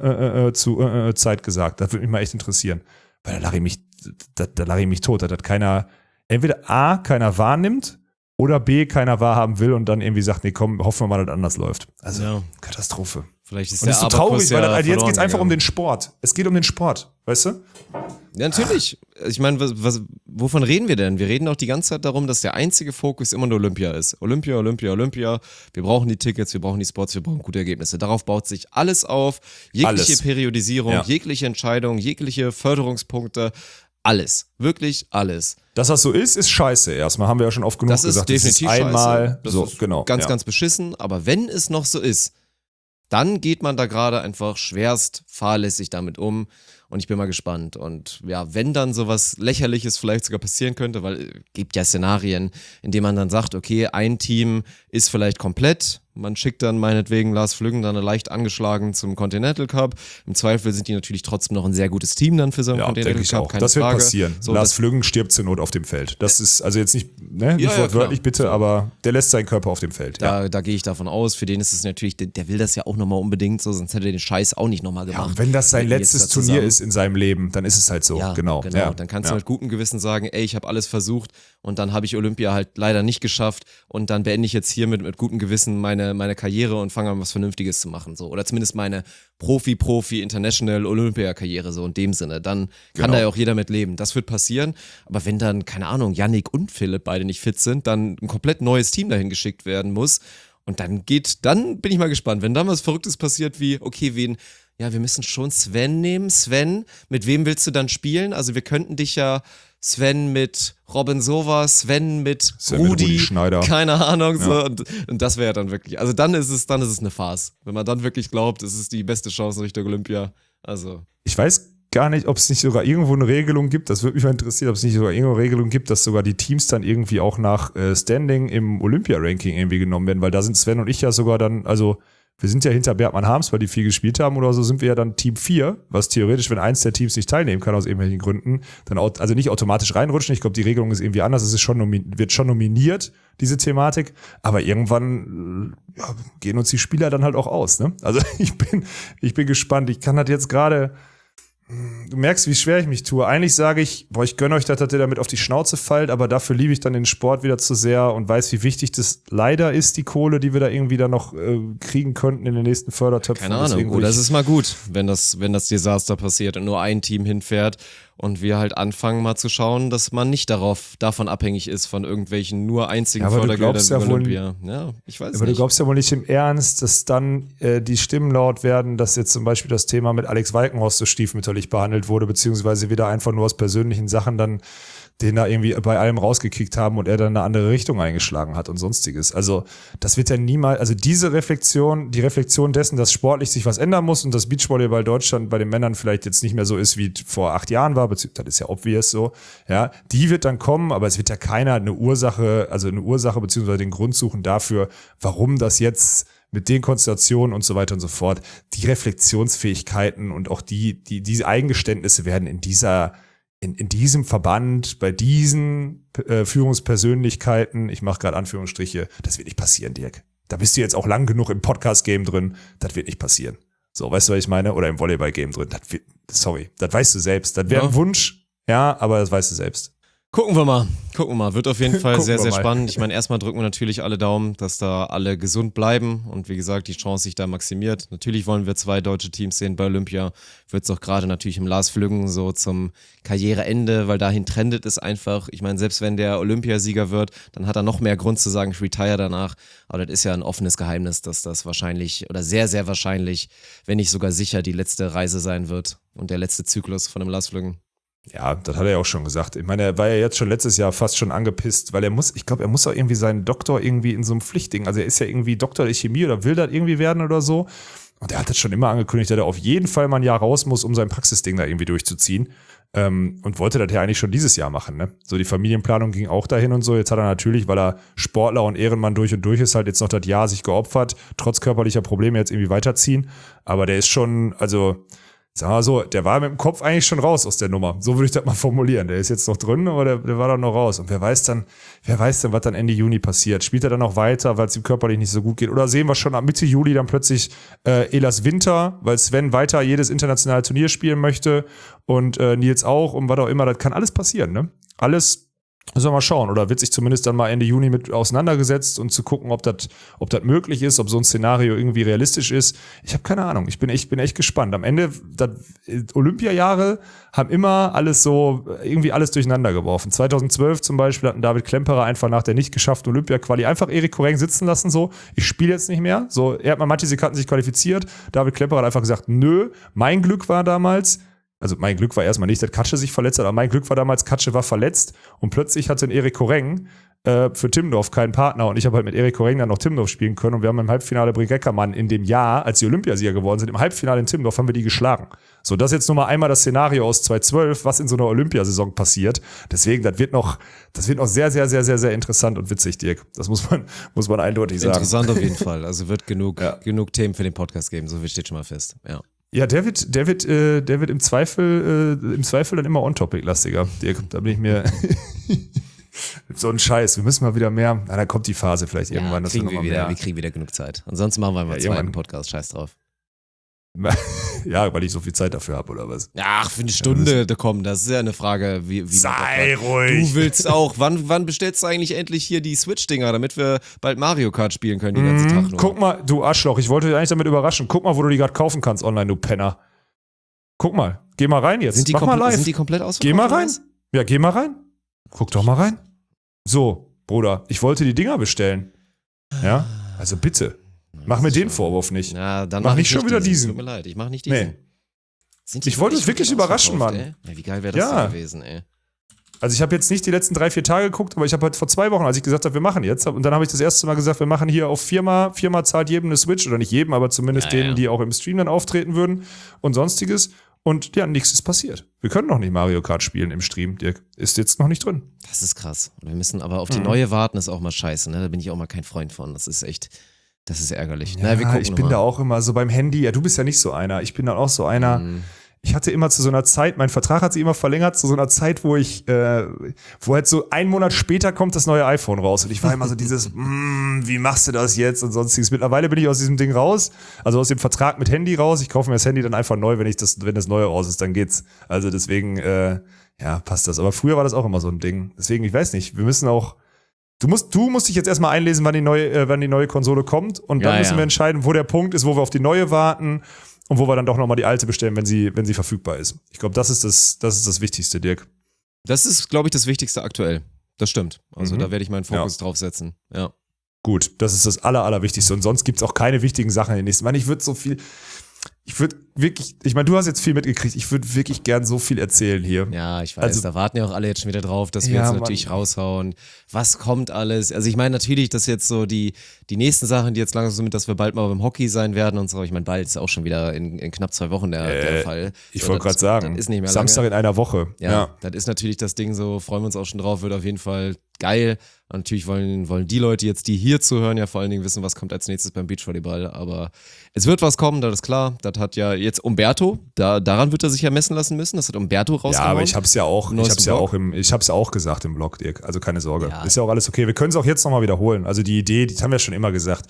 Zeit gesagt. Das würde mich mal echt interessieren. Weil da lache ich mich tot, dass das keiner, entweder A, keiner wahrnimmt oder B, keiner wahrhaben will und dann irgendwie sagt, nee, komm, hoffen wir mal, dass das anders läuft. Also, ja. Katastrophe. Vielleicht ist und das ist so traurig, weil jetzt geht es einfach um den Sport. Es geht um den Sport, weißt du? Ja, natürlich. Ich meine, wovon reden wir denn? Wir reden auch die ganze Zeit darum, dass der einzige Fokus immer nur Olympia ist. Olympia, Olympia, Olympia. Wir brauchen die Tickets, wir brauchen die Spots, wir brauchen gute Ergebnisse. Darauf baut sich alles auf. Jegliche Periodisierung, jegliche Entscheidung, jegliche Förderungspunkte. Alles. Wirklich alles. Dass das so ist scheiße erstmal. Haben wir ja schon oft genug gesagt. Das ist definitiv einmal scheiße. So, genau. Ganz beschissen. Aber wenn es noch so ist, dann geht man da gerade einfach schwerst fahrlässig damit um. Und ich bin mal gespannt. Und ja, wenn dann sowas Lächerliches vielleicht sogar passieren könnte, weil es gibt ja Szenarien, in denen man dann sagt, okay, ein Team ist vielleicht komplett, man schickt dann meinetwegen Lars Flüggen dann leicht angeschlagen zum Continental Cup. Im Zweifel sind die natürlich trotzdem noch ein sehr gutes Team dann für so einen Continental Cup. Keine das Frage. Wird passieren. So, Lars Flüggen stirbt zur Not auf dem Feld. Das ist also jetzt nicht, nicht wortwörtlich bitte, aber der lässt seinen Körper auf dem Feld. Da gehe ich davon aus. Für den ist es natürlich, der will das ja auch nochmal unbedingt so, sonst hätte er den Scheiß auch nicht nochmal gemacht. Ja, und wenn das sein letztes Turnier ist in seinem Leben, dann ist es halt so. Ja, genau. Ja. Dann kannst du mit gutem Gewissen sagen, ey, ich habe alles versucht und dann habe ich Olympia halt leider nicht geschafft und dann beende ich jetzt hier mit gutem Gewissen meine Karriere und fange an, was Vernünftiges zu machen. So. Oder zumindest meine International Olympia-Karriere, so in dem Sinne. Dann kann da ja auch jeder mit leben. Das wird passieren. Aber wenn dann, keine Ahnung, Yannick und Philipp beide nicht fit sind, dann ein komplett neues Team dahin geschickt werden muss. Und dann bin ich mal gespannt, wenn dann was Verrücktes passiert wie, okay, wir müssen schon Sven nehmen. Sven, mit wem willst du dann spielen? Also wir könnten dich ja Sven mit Robin Sova, Sven mit Rudi Schneider. Keine Ahnung. Ja. So. Und das wäre ja dann wirklich, also dann ist es eine Farce. Wenn man dann wirklich glaubt, es ist die beste Chance in Richtung Olympia. Also. Ich weiß gar nicht, ob es nicht sogar irgendwo eine Regelung gibt, das würde mich mal interessieren, ob es nicht sogar irgendwo eine Regelung gibt, dass sogar die Teams dann irgendwie auch nach Standing im Olympia-Ranking irgendwie genommen werden, weil da sind Sven und ich ja sogar dann, also wir sind ja hinter Bergmann Harms, weil die viel gespielt haben oder so, sind wir ja dann Team 4, was theoretisch, wenn eins der Teams nicht teilnehmen kann aus irgendwelchen Gründen, dann also nicht automatisch reinrutschen. Ich glaube, die Regelung ist irgendwie anders. Es ist wird schon nominiert, diese Thematik. Aber irgendwann gehen uns die Spieler dann halt auch aus. Ne? Also ich bin gespannt. Ich kann das jetzt gerade. Du merkst, wie schwer ich mich tue. Eigentlich sage ich, ich gönne euch, dass ihr damit auf die Schnauze fallt, aber dafür liebe ich dann den Sport wieder zu sehr und weiß, wie wichtig das leider ist, die Kohle, die wir da irgendwie dann noch kriegen könnten in den nächsten Fördertöpfen. Keine Ahnung, oder es ist mal gut, wenn das Desaster passiert und nur ein Team hinfährt und wir halt anfangen mal zu schauen, dass man nicht davon abhängig ist, von irgendwelchen nur einzigen Fördergeldern über Olympia. Ja, ich weiß nicht. Aber du glaubst ja wohl nicht im Ernst, dass dann die Stimmen laut werden, dass jetzt zum Beispiel das Thema mit Alex Walkenhorst so stiefmütterlich behandelt wurde, beziehungsweise wieder einfach nur aus persönlichen Sachen dann den da irgendwie bei allem rausgekickt haben und er dann eine andere Richtung eingeschlagen hat und sonstiges. Also das wird ja niemals, also diese Reflexion, die Reflexion dessen, dass sportlich sich was ändern muss und dass Beachvolleyball Deutschland bei den Männern vielleicht jetzt nicht mehr so ist, wie vor 8 Jahren war, das ist ja obvious so, ja, die wird dann kommen, aber es wird ja keiner eine Ursache beziehungsweise den Grund suchen dafür, warum das jetzt mit den Konstellationen und so weiter und so fort, die Reflexionsfähigkeiten und auch diese Eingeständnisse werden in dieser in diesem Verband, bei diesen Führungspersönlichkeiten, ich mache gerade Anführungsstriche, das wird nicht passieren, Dirk. Da bist du jetzt auch lang genug im Podcast-Game drin, das wird nicht passieren. So, weißt du, was ich meine? Oder im Volleyball-Game drin. Das weißt du selbst. Das wäre ein Wunsch, ja, aber das weißt du selbst. Gucken wir mal. Wird auf jeden Fall sehr, sehr spannend. Ich meine, erstmal drücken wir natürlich alle Daumen, dass da alle gesund bleiben und wie gesagt, die Chance sich da maximiert. Natürlich wollen wir 2 deutsche Teams sehen bei Olympia. Wird es auch gerade natürlich im Lars Flüggen so zum Karriereende, weil dahin trendet es einfach. Ich meine, selbst wenn der Olympiasieger wird, dann hat er noch mehr Grund zu sagen, ich retire danach. Aber das ist ja ein offenes Geheimnis, dass das wahrscheinlich oder sehr, sehr wahrscheinlich, wenn nicht sogar sicher, die letzte Reise sein wird und der letzte Zyklus von dem Lars Flüggen. Ja, das hat er ja auch schon gesagt. Ich meine, er war ja jetzt schon letztes Jahr fast schon angepisst, weil er muss auch irgendwie seinen Doktor irgendwie in so einem Pflichtding, also er ist ja irgendwie Doktor der Chemie oder will das irgendwie werden oder so. Und er hat das schon immer angekündigt, dass er auf jeden Fall mal ein Jahr raus muss, um sein Praxisding da irgendwie durchzuziehen. Und wollte das ja eigentlich schon dieses Jahr machen, ne? So die Familienplanung ging auch dahin und so. Jetzt hat er natürlich, weil er Sportler und Ehrenmann durch und durch ist, halt jetzt noch das Jahr sich geopfert, trotz körperlicher Probleme jetzt irgendwie weiterziehen. Aber der ist schon, also sagen wir so, der war mit dem Kopf eigentlich schon raus aus der Nummer. So würde ich das mal formulieren. Der ist jetzt noch drin, aber der war dann noch raus. Und wer weiß dann, was dann Ende Juni passiert. Spielt er dann noch weiter, weil es ihm körperlich nicht so gut geht? Oder sehen wir schon ab Mitte Juli dann plötzlich Elas Winter, weil Sven weiter jedes internationale Turnier spielen möchte und Nils auch und was auch immer. Das kann alles passieren, ne? Alles. Müssen wir mal schauen. Oder wird sich zumindest dann mal Ende Juni mit auseinandergesetzt und zu gucken, ob das möglich ist, ob so ein Szenario irgendwie realistisch ist. Ich habe keine Ahnung. Ich bin echt gespannt. Am Ende, Olympiajahre haben immer alles durcheinander geworfen. 2012 zum Beispiel hatten David Klemperer einfach nach der nicht geschafften Olympia-Quali einfach Erik Koreng sitzen lassen, so, ich spiele jetzt nicht mehr. So, Erdmann Matisek hatten sich qualifiziert. David Klemperer hat einfach gesagt, nö, mein Glück war damals, also mein Glück war erstmal nicht, dass Katsche sich verletzt hat, aber mein Glück war damals, Katsche war verletzt und plötzlich hatte Erik Koreng für Timmendorf keinen Partner und ich habe halt mit Erik Koreng dann noch Timmendorf spielen können und wir haben im Halbfinale Brink Eckermann in dem Jahr, als die Olympiasieger geworden sind, im Halbfinale in Timmendorf haben wir die geschlagen. So, das ist jetzt nur mal einmal das Szenario aus 2012, was in so einer Olympiasaison passiert. Deswegen, das wird noch sehr, sehr, sehr, sehr, sehr interessant und witzig, Dirk. Das muss man eindeutig sagen. Interessant auf jeden Fall. Also wird genug Themen für den Podcast geben, so viel steht schon mal fest. Ja. Ja, der wird im Zweifel dann immer on-topic-lastiger. Da bin ich mir so ein Scheiß. Wir müssen mal wieder mehr. Da kommt die Phase vielleicht irgendwann. Wir kriegen wieder genug Zeit. Ansonsten machen wir mal einen zweiten Podcast. Scheiß drauf. Ja, weil ich so viel Zeit dafür habe, oder was? Ach, für eine Stunde, das ist ja eine Frage, wie sei ruhig. Du willst auch, wann bestellst du eigentlich endlich hier die Switch-Dinger, damit wir bald Mario Kart spielen können den ganzen Tag nur? Guck mal, du Arschloch, ich wollte dich eigentlich damit überraschen. Guck mal, wo du die gerade kaufen kannst online, du Penner. Guck mal, geh mal rein jetzt. Mach mal live. Sind die komplett ausverkauft? Geh mal rein. Ja, geh mal rein. Guck doch mal rein. So, Bruder, ich wollte die Dinger bestellen. Ja, also bitte. Mach mir den Vorwurf nicht. Ja, dann mach nicht schon wieder diesen. Tut mir leid, ich mach nicht diesen. Nee. Ich wollte es wirklich überraschen, Mann. Ja, wie geil wäre das denn gewesen, ey. Also ich habe jetzt nicht die letzten 3-4 Tage geguckt, aber ich habe halt vor 2 Wochen, als ich gesagt habe, wir machen jetzt, und dann habe ich das erste Mal gesagt, wir machen hier auf Firma zahlt jedem eine Switch, oder nicht jedem, aber zumindest denen, die auch im Stream dann auftreten würden und sonstiges. Und ja, nichts ist passiert. Wir können noch nicht Mario Kart spielen im Stream, Dirk. Ist jetzt noch nicht drin. Das ist krass. Wir müssen aber auf die neue warten, ist auch mal scheiße, ne? Da bin ich auch mal kein Freund von. Das ist ärgerlich. Ja, ich bin da auch immer so beim Handy, ja, du bist ja nicht so einer. Ich bin dann auch so einer. Ich hatte immer zu so einer Zeit, mein Vertrag hat sich immer verlängert, zu so einer Zeit, wo halt so 1 Monat später kommt das neue iPhone raus. Und ich war immer so dieses, wie machst du das jetzt und sonstiges. Mittlerweile bin ich aus diesem Ding raus, also aus dem Vertrag mit Handy raus. Ich kaufe mir das Handy dann einfach neu, wenn das neue raus ist, dann geht's. Also deswegen, passt das. Aber früher war das auch immer so ein Ding. Deswegen, ich weiß nicht, wir müssen auch, du musst dich jetzt erstmal einlesen, wann die neue Konsole kommt. Und dann müssen wir entscheiden, wo der Punkt ist, wo wir auf die neue warten. Und wo wir dann doch nochmal die alte bestellen, wenn sie verfügbar ist. Ich glaube, das ist das Wichtigste, Dirk. Das ist, glaube ich, das Wichtigste aktuell. Das stimmt. Also da werde ich meinen Fokus drauf setzen. Ja. Gut, das ist das Allerwichtigste. Und sonst gibt es auch keine wichtigen Sachen in den nächsten. Ich würde wirklich, ich meine, du hast jetzt viel mitgekriegt, ich würde wirklich gern so viel erzählen hier. Ja, ich weiß, also, da warten ja auch alle jetzt schon wieder drauf, dass wir jetzt natürlich raushauen. Was kommt alles? Also ich meine natürlich, dass jetzt so die nächsten Sachen, die jetzt langsam sind, dass wir bald mal beim Hockey sein werden und so. Ich meine, bald ist auch schon wieder in knapp 2 Wochen der Fall. Ich wollte gerade sagen, ist nicht mehr Samstag lange. In einer Woche. Ja, das ist natürlich das Ding so, freuen wir uns auch schon drauf, wird auf jeden Fall geil. Und natürlich wollen die Leute jetzt, die hier zuhören, ja vor allen Dingen wissen, was kommt als nächstes beim Beachvolleyball. Aber es wird was kommen, das ist klar. Das hat ja jetzt Umberto, daran wird er sich ja messen lassen müssen. Das hat Umberto rausgehauen. Ja, aber ich hab's ja auch gesagt im Blog, Dirk. Also keine Sorge. Ja. Ist ja auch alles okay. Wir können es auch jetzt nochmal wiederholen. Also die Idee, die haben wir schon immer gesagt.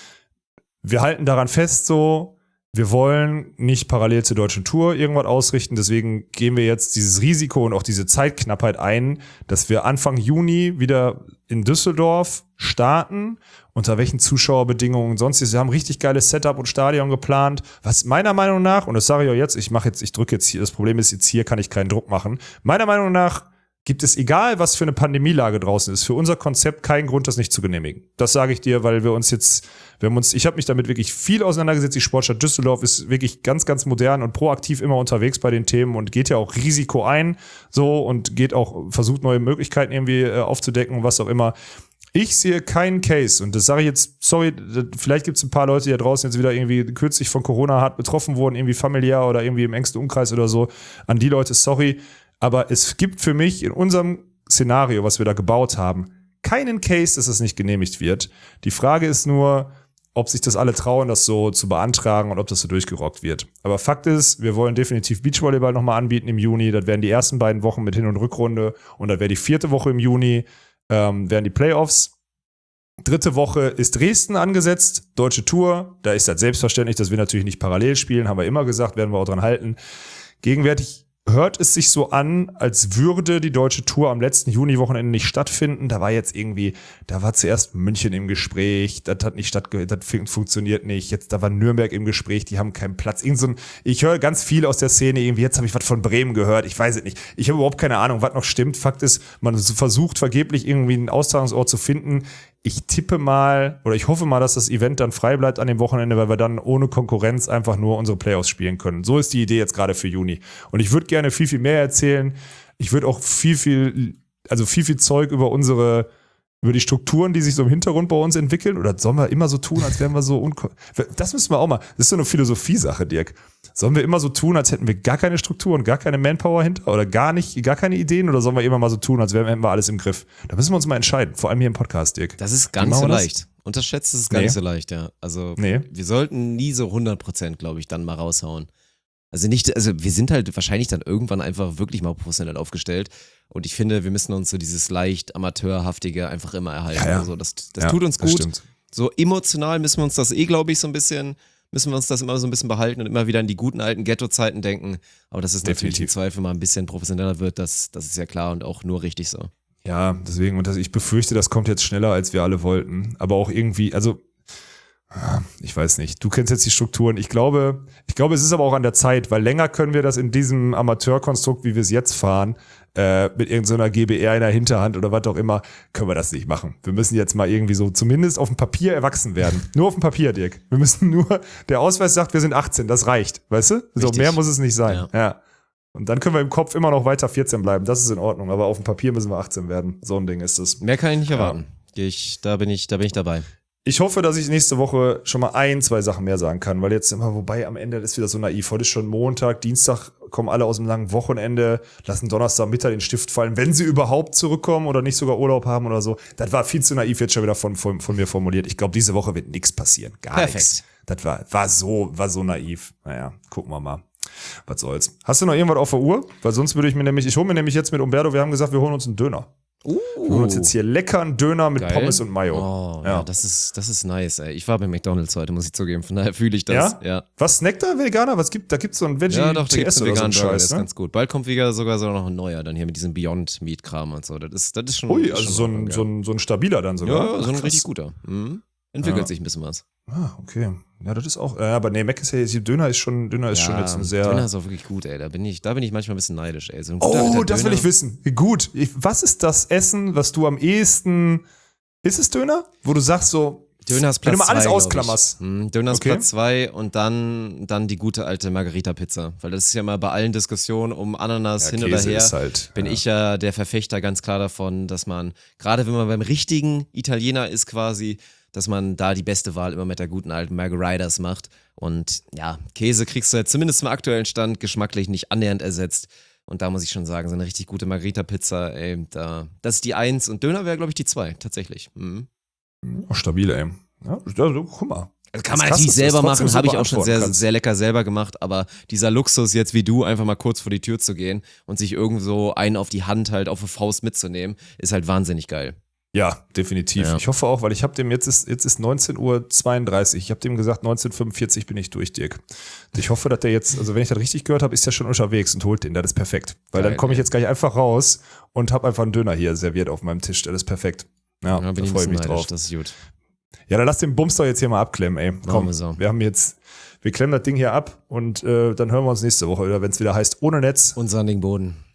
Wir halten daran fest so, wir wollen nicht parallel zur deutschen Tour irgendwas ausrichten, deswegen gehen wir jetzt dieses Risiko und auch diese Zeitknappheit ein, dass wir Anfang Juni wieder in Düsseldorf starten, unter welchen Zuschauerbedingungen und sonstiges. Wir haben richtig geiles Setup und Stadion geplant, was meiner Meinung nach, und das sage ich auch jetzt, ich drücke jetzt hier, das Problem ist jetzt hier kann ich keinen Druck machen, meiner Meinung nach gibt es, egal was für eine Pandemielage draußen ist, für unser Konzept keinen Grund, das nicht zu genehmigen. Das sage ich dir, weil ich habe mich damit wirklich viel auseinandergesetzt. Die Sportstadt Düsseldorf ist wirklich ganz, ganz modern und proaktiv immer unterwegs bei den Themen und geht ja auch Risiko ein, so, und versucht neue Möglichkeiten irgendwie aufzudecken und was auch immer. Ich sehe keinen Case, und das sage ich jetzt, sorry, vielleicht gibt es ein paar Leute, die da draußen jetzt wieder irgendwie kürzlich von Corona hart betroffen wurden, irgendwie familiär oder irgendwie im engsten Umkreis oder so. An die Leute, sorry. Aber es gibt für mich in unserem Szenario, was wir da gebaut haben, keinen Case, dass es nicht genehmigt wird. Die Frage ist nur, ob sich das alle trauen, das so zu beantragen und ob das so durchgerockt wird. Aber Fakt ist, wir wollen definitiv Beachvolleyball nochmal anbieten im Juni. Das werden die ersten beiden Wochen mit Hin- und Rückrunde. Und das wäre die 4. Woche im Juni, wären die Playoffs. 3. Woche ist Dresden angesetzt, deutsche Tour. Da ist das selbstverständlich, dass wir natürlich nicht parallel spielen, haben wir immer gesagt, werden wir auch dran halten. Gegenwärtig hört es sich so an, als würde die deutsche Tour am letzten Juni-Wochenende nicht stattfinden. Da war zuerst München im Gespräch, das hat nicht das funktioniert nicht. Jetzt, da war Nürnberg im Gespräch, die haben keinen Platz. Ich höre ganz viel aus der Szene, irgendwie, jetzt habe ich was von Bremen gehört, ich weiß es nicht. Ich habe überhaupt keine Ahnung, was noch stimmt. Fakt ist, man versucht vergeblich irgendwie einen Austragungsort zu finden. Ich tippe mal, oder ich hoffe mal, dass das Event dann frei bleibt an dem Wochenende, weil wir dann ohne Konkurrenz einfach nur unsere Playoffs spielen können. So ist die Idee jetzt gerade für Juni. Und ich würde gerne viel, viel mehr erzählen. Ich würde auch viel Zeug über die Strukturen, die sich so im Hintergrund bei uns entwickeln. Oder sollen wir immer so tun, als wären wir so das müssen wir auch mal. Das ist so eine Philosophie-Sache, Dirk. Sollen wir immer so tun, als hätten wir gar keine Strukturen, gar keine Manpower hinter oder gar keine Ideen? Oder sollen wir immer mal so tun, als hätten wir alles im Griff? Da müssen wir uns mal entscheiden. Vor allem hier im Podcast, Dirk. Das ist gar nicht so leicht. Unterschätzt ist es gar nicht so leicht, ja. Also wir sollten nie so 100%, glaube ich, dann mal raushauen. Also wir sind halt wahrscheinlich dann irgendwann einfach wirklich mal professionell aufgestellt. Und ich finde, wir müssen uns so dieses leicht Amateurhaftige einfach immer erhalten. Ja. Also das tut uns gut. Stimmt. So emotional müssen wir uns das glaube ich, müssen wir uns das immer so ein bisschen behalten und immer wieder in die guten alten Ghetto-Zeiten denken. Aber dass es natürlich im Zweifel mal ein bisschen professioneller wird, das ist ja klar und auch nur richtig so. Ja, deswegen, und ich befürchte, das kommt jetzt schneller, als wir alle wollten. Aber auch irgendwie, also ich weiß nicht. Du kennst jetzt die Strukturen. Ich glaube, es ist aber auch an der Zeit, weil länger können wir das in diesem Amateurkonstrukt, wie wir es jetzt fahren, mit irgendeiner GBR in der Hinterhand oder was auch immer, können wir das nicht machen. Wir müssen jetzt mal irgendwie so zumindest auf dem Papier erwachsen werden. Nur auf dem Papier, Dirk. Wir müssen der Ausweis sagt, wir sind 18, das reicht. Weißt du? So mehr muss es nicht sein. Ja. Und dann können wir im Kopf immer noch weiter 14 bleiben. Das ist in Ordnung. Aber auf dem Papier müssen wir 18 werden. So ein Ding ist es. Mehr kann ich nicht erwarten. Da bin ich dabei. Ich hoffe, dass ich nächste Woche schon mal 2 Sachen mehr sagen kann, weil jetzt immer, wobei am Ende ist wieder so naiv. Heute ist schon Montag, Dienstag kommen alle aus dem langen Wochenende, lassen Donnerstagmittag den Stift fallen, wenn sie überhaupt zurückkommen oder nicht sogar Urlaub haben oder so. Das war viel zu naiv jetzt schon wieder von mir formuliert. Ich glaube, diese Woche wird nichts passieren. Gar nichts. Das war so naiv. Naja, gucken wir mal. Was soll's. Hast du noch irgendwas auf der Uhr? Weil sonst ich hole mir nämlich jetzt mit Umberto, wir haben gesagt, wir holen uns einen Döner. Wir holen uns jetzt hier leckeren Döner mit Pommes und Mayo. Oh, ja, das ist nice, ey. Ich war bei McDonald's heute, muss ich zugeben. Von daher fühle ich das. Ja? Was snackt da Veganer? Da gibt's so ein Veggie Ja, doch, da gibt's einen veganen Burger, Scheiß, das ist ganz gut. Bald kommt sogar noch ein neuer, dann hier mit diesem Beyond Meat Kram und so. Das ist schon. Ui, also so ein stabiler dann sogar. Ja, so ein richtig guter. Entwickelt sich ein bisschen was. Ah, okay. Ja, das ist auch. Aber nee, Mac ist ja, Döner ist schon jetzt ein sehr. Döner ist auch wirklich gut, ey. Da bin ich manchmal ein bisschen neidisch, ey. So ein guter das Döner. Will ich wissen. Gut. Was ist das Essen, was du am ehesten. Ist es Döner? Wo du sagst so. Döner ist Platz 2. Wenn du mal alles ausklammerst. Döner ist Platz 2 und dann die gute alte Margarita-Pizza. Weil das ist ja mal bei allen Diskussionen um Ananas hin oder her, bin ich ja der Verfechter ganz klar davon, dass man, gerade wenn man beim richtigen Italiener ist quasi, dass man da die beste Wahl immer mit der guten alten Margaritas macht. Und ja, Käse kriegst du jetzt zumindest zum aktuellen Stand geschmacklich nicht annähernd ersetzt. Und da muss ich schon sagen, so eine richtig gute Margarita-Pizza, ey, das ist die 1 und Döner wäre, glaube ich, die 2, tatsächlich. Mhm. Oh, stabil, ey. Ja, also, guck mal. Das kann man natürlich selber machen, habe ich auch schon sehr, sehr lecker selber gemacht, aber dieser Luxus jetzt wie du, einfach mal kurz vor die Tür zu gehen und sich irgendwo einen auf die Hand halt auf die Faust mitzunehmen, ist halt wahnsinnig geil. Ja, definitiv. Ja. Ich hoffe auch, weil ich habe dem, jetzt ist 19:32 Uhr, ich habe dem gesagt, 19:45 bin ich durch, Dirk. Ich hoffe, dass der jetzt, also wenn ich das richtig gehört habe, ist der schon unterwegs und holt den, das ist perfekt. Weil geil, dann komme ich jetzt gleich einfach raus und habe einfach einen Döner hier serviert auf meinem Tisch, das ist perfekt. Ja, da freue ich mich drauf. Das ist gut. Ja, dann lass den Bums doch jetzt hier mal abklemmen, ey. Komm, wir klemmen das Ding hier ab und dann hören wir uns nächste Woche, oder wenn es wieder heißt, ohne Netz. Und sandigen Boden.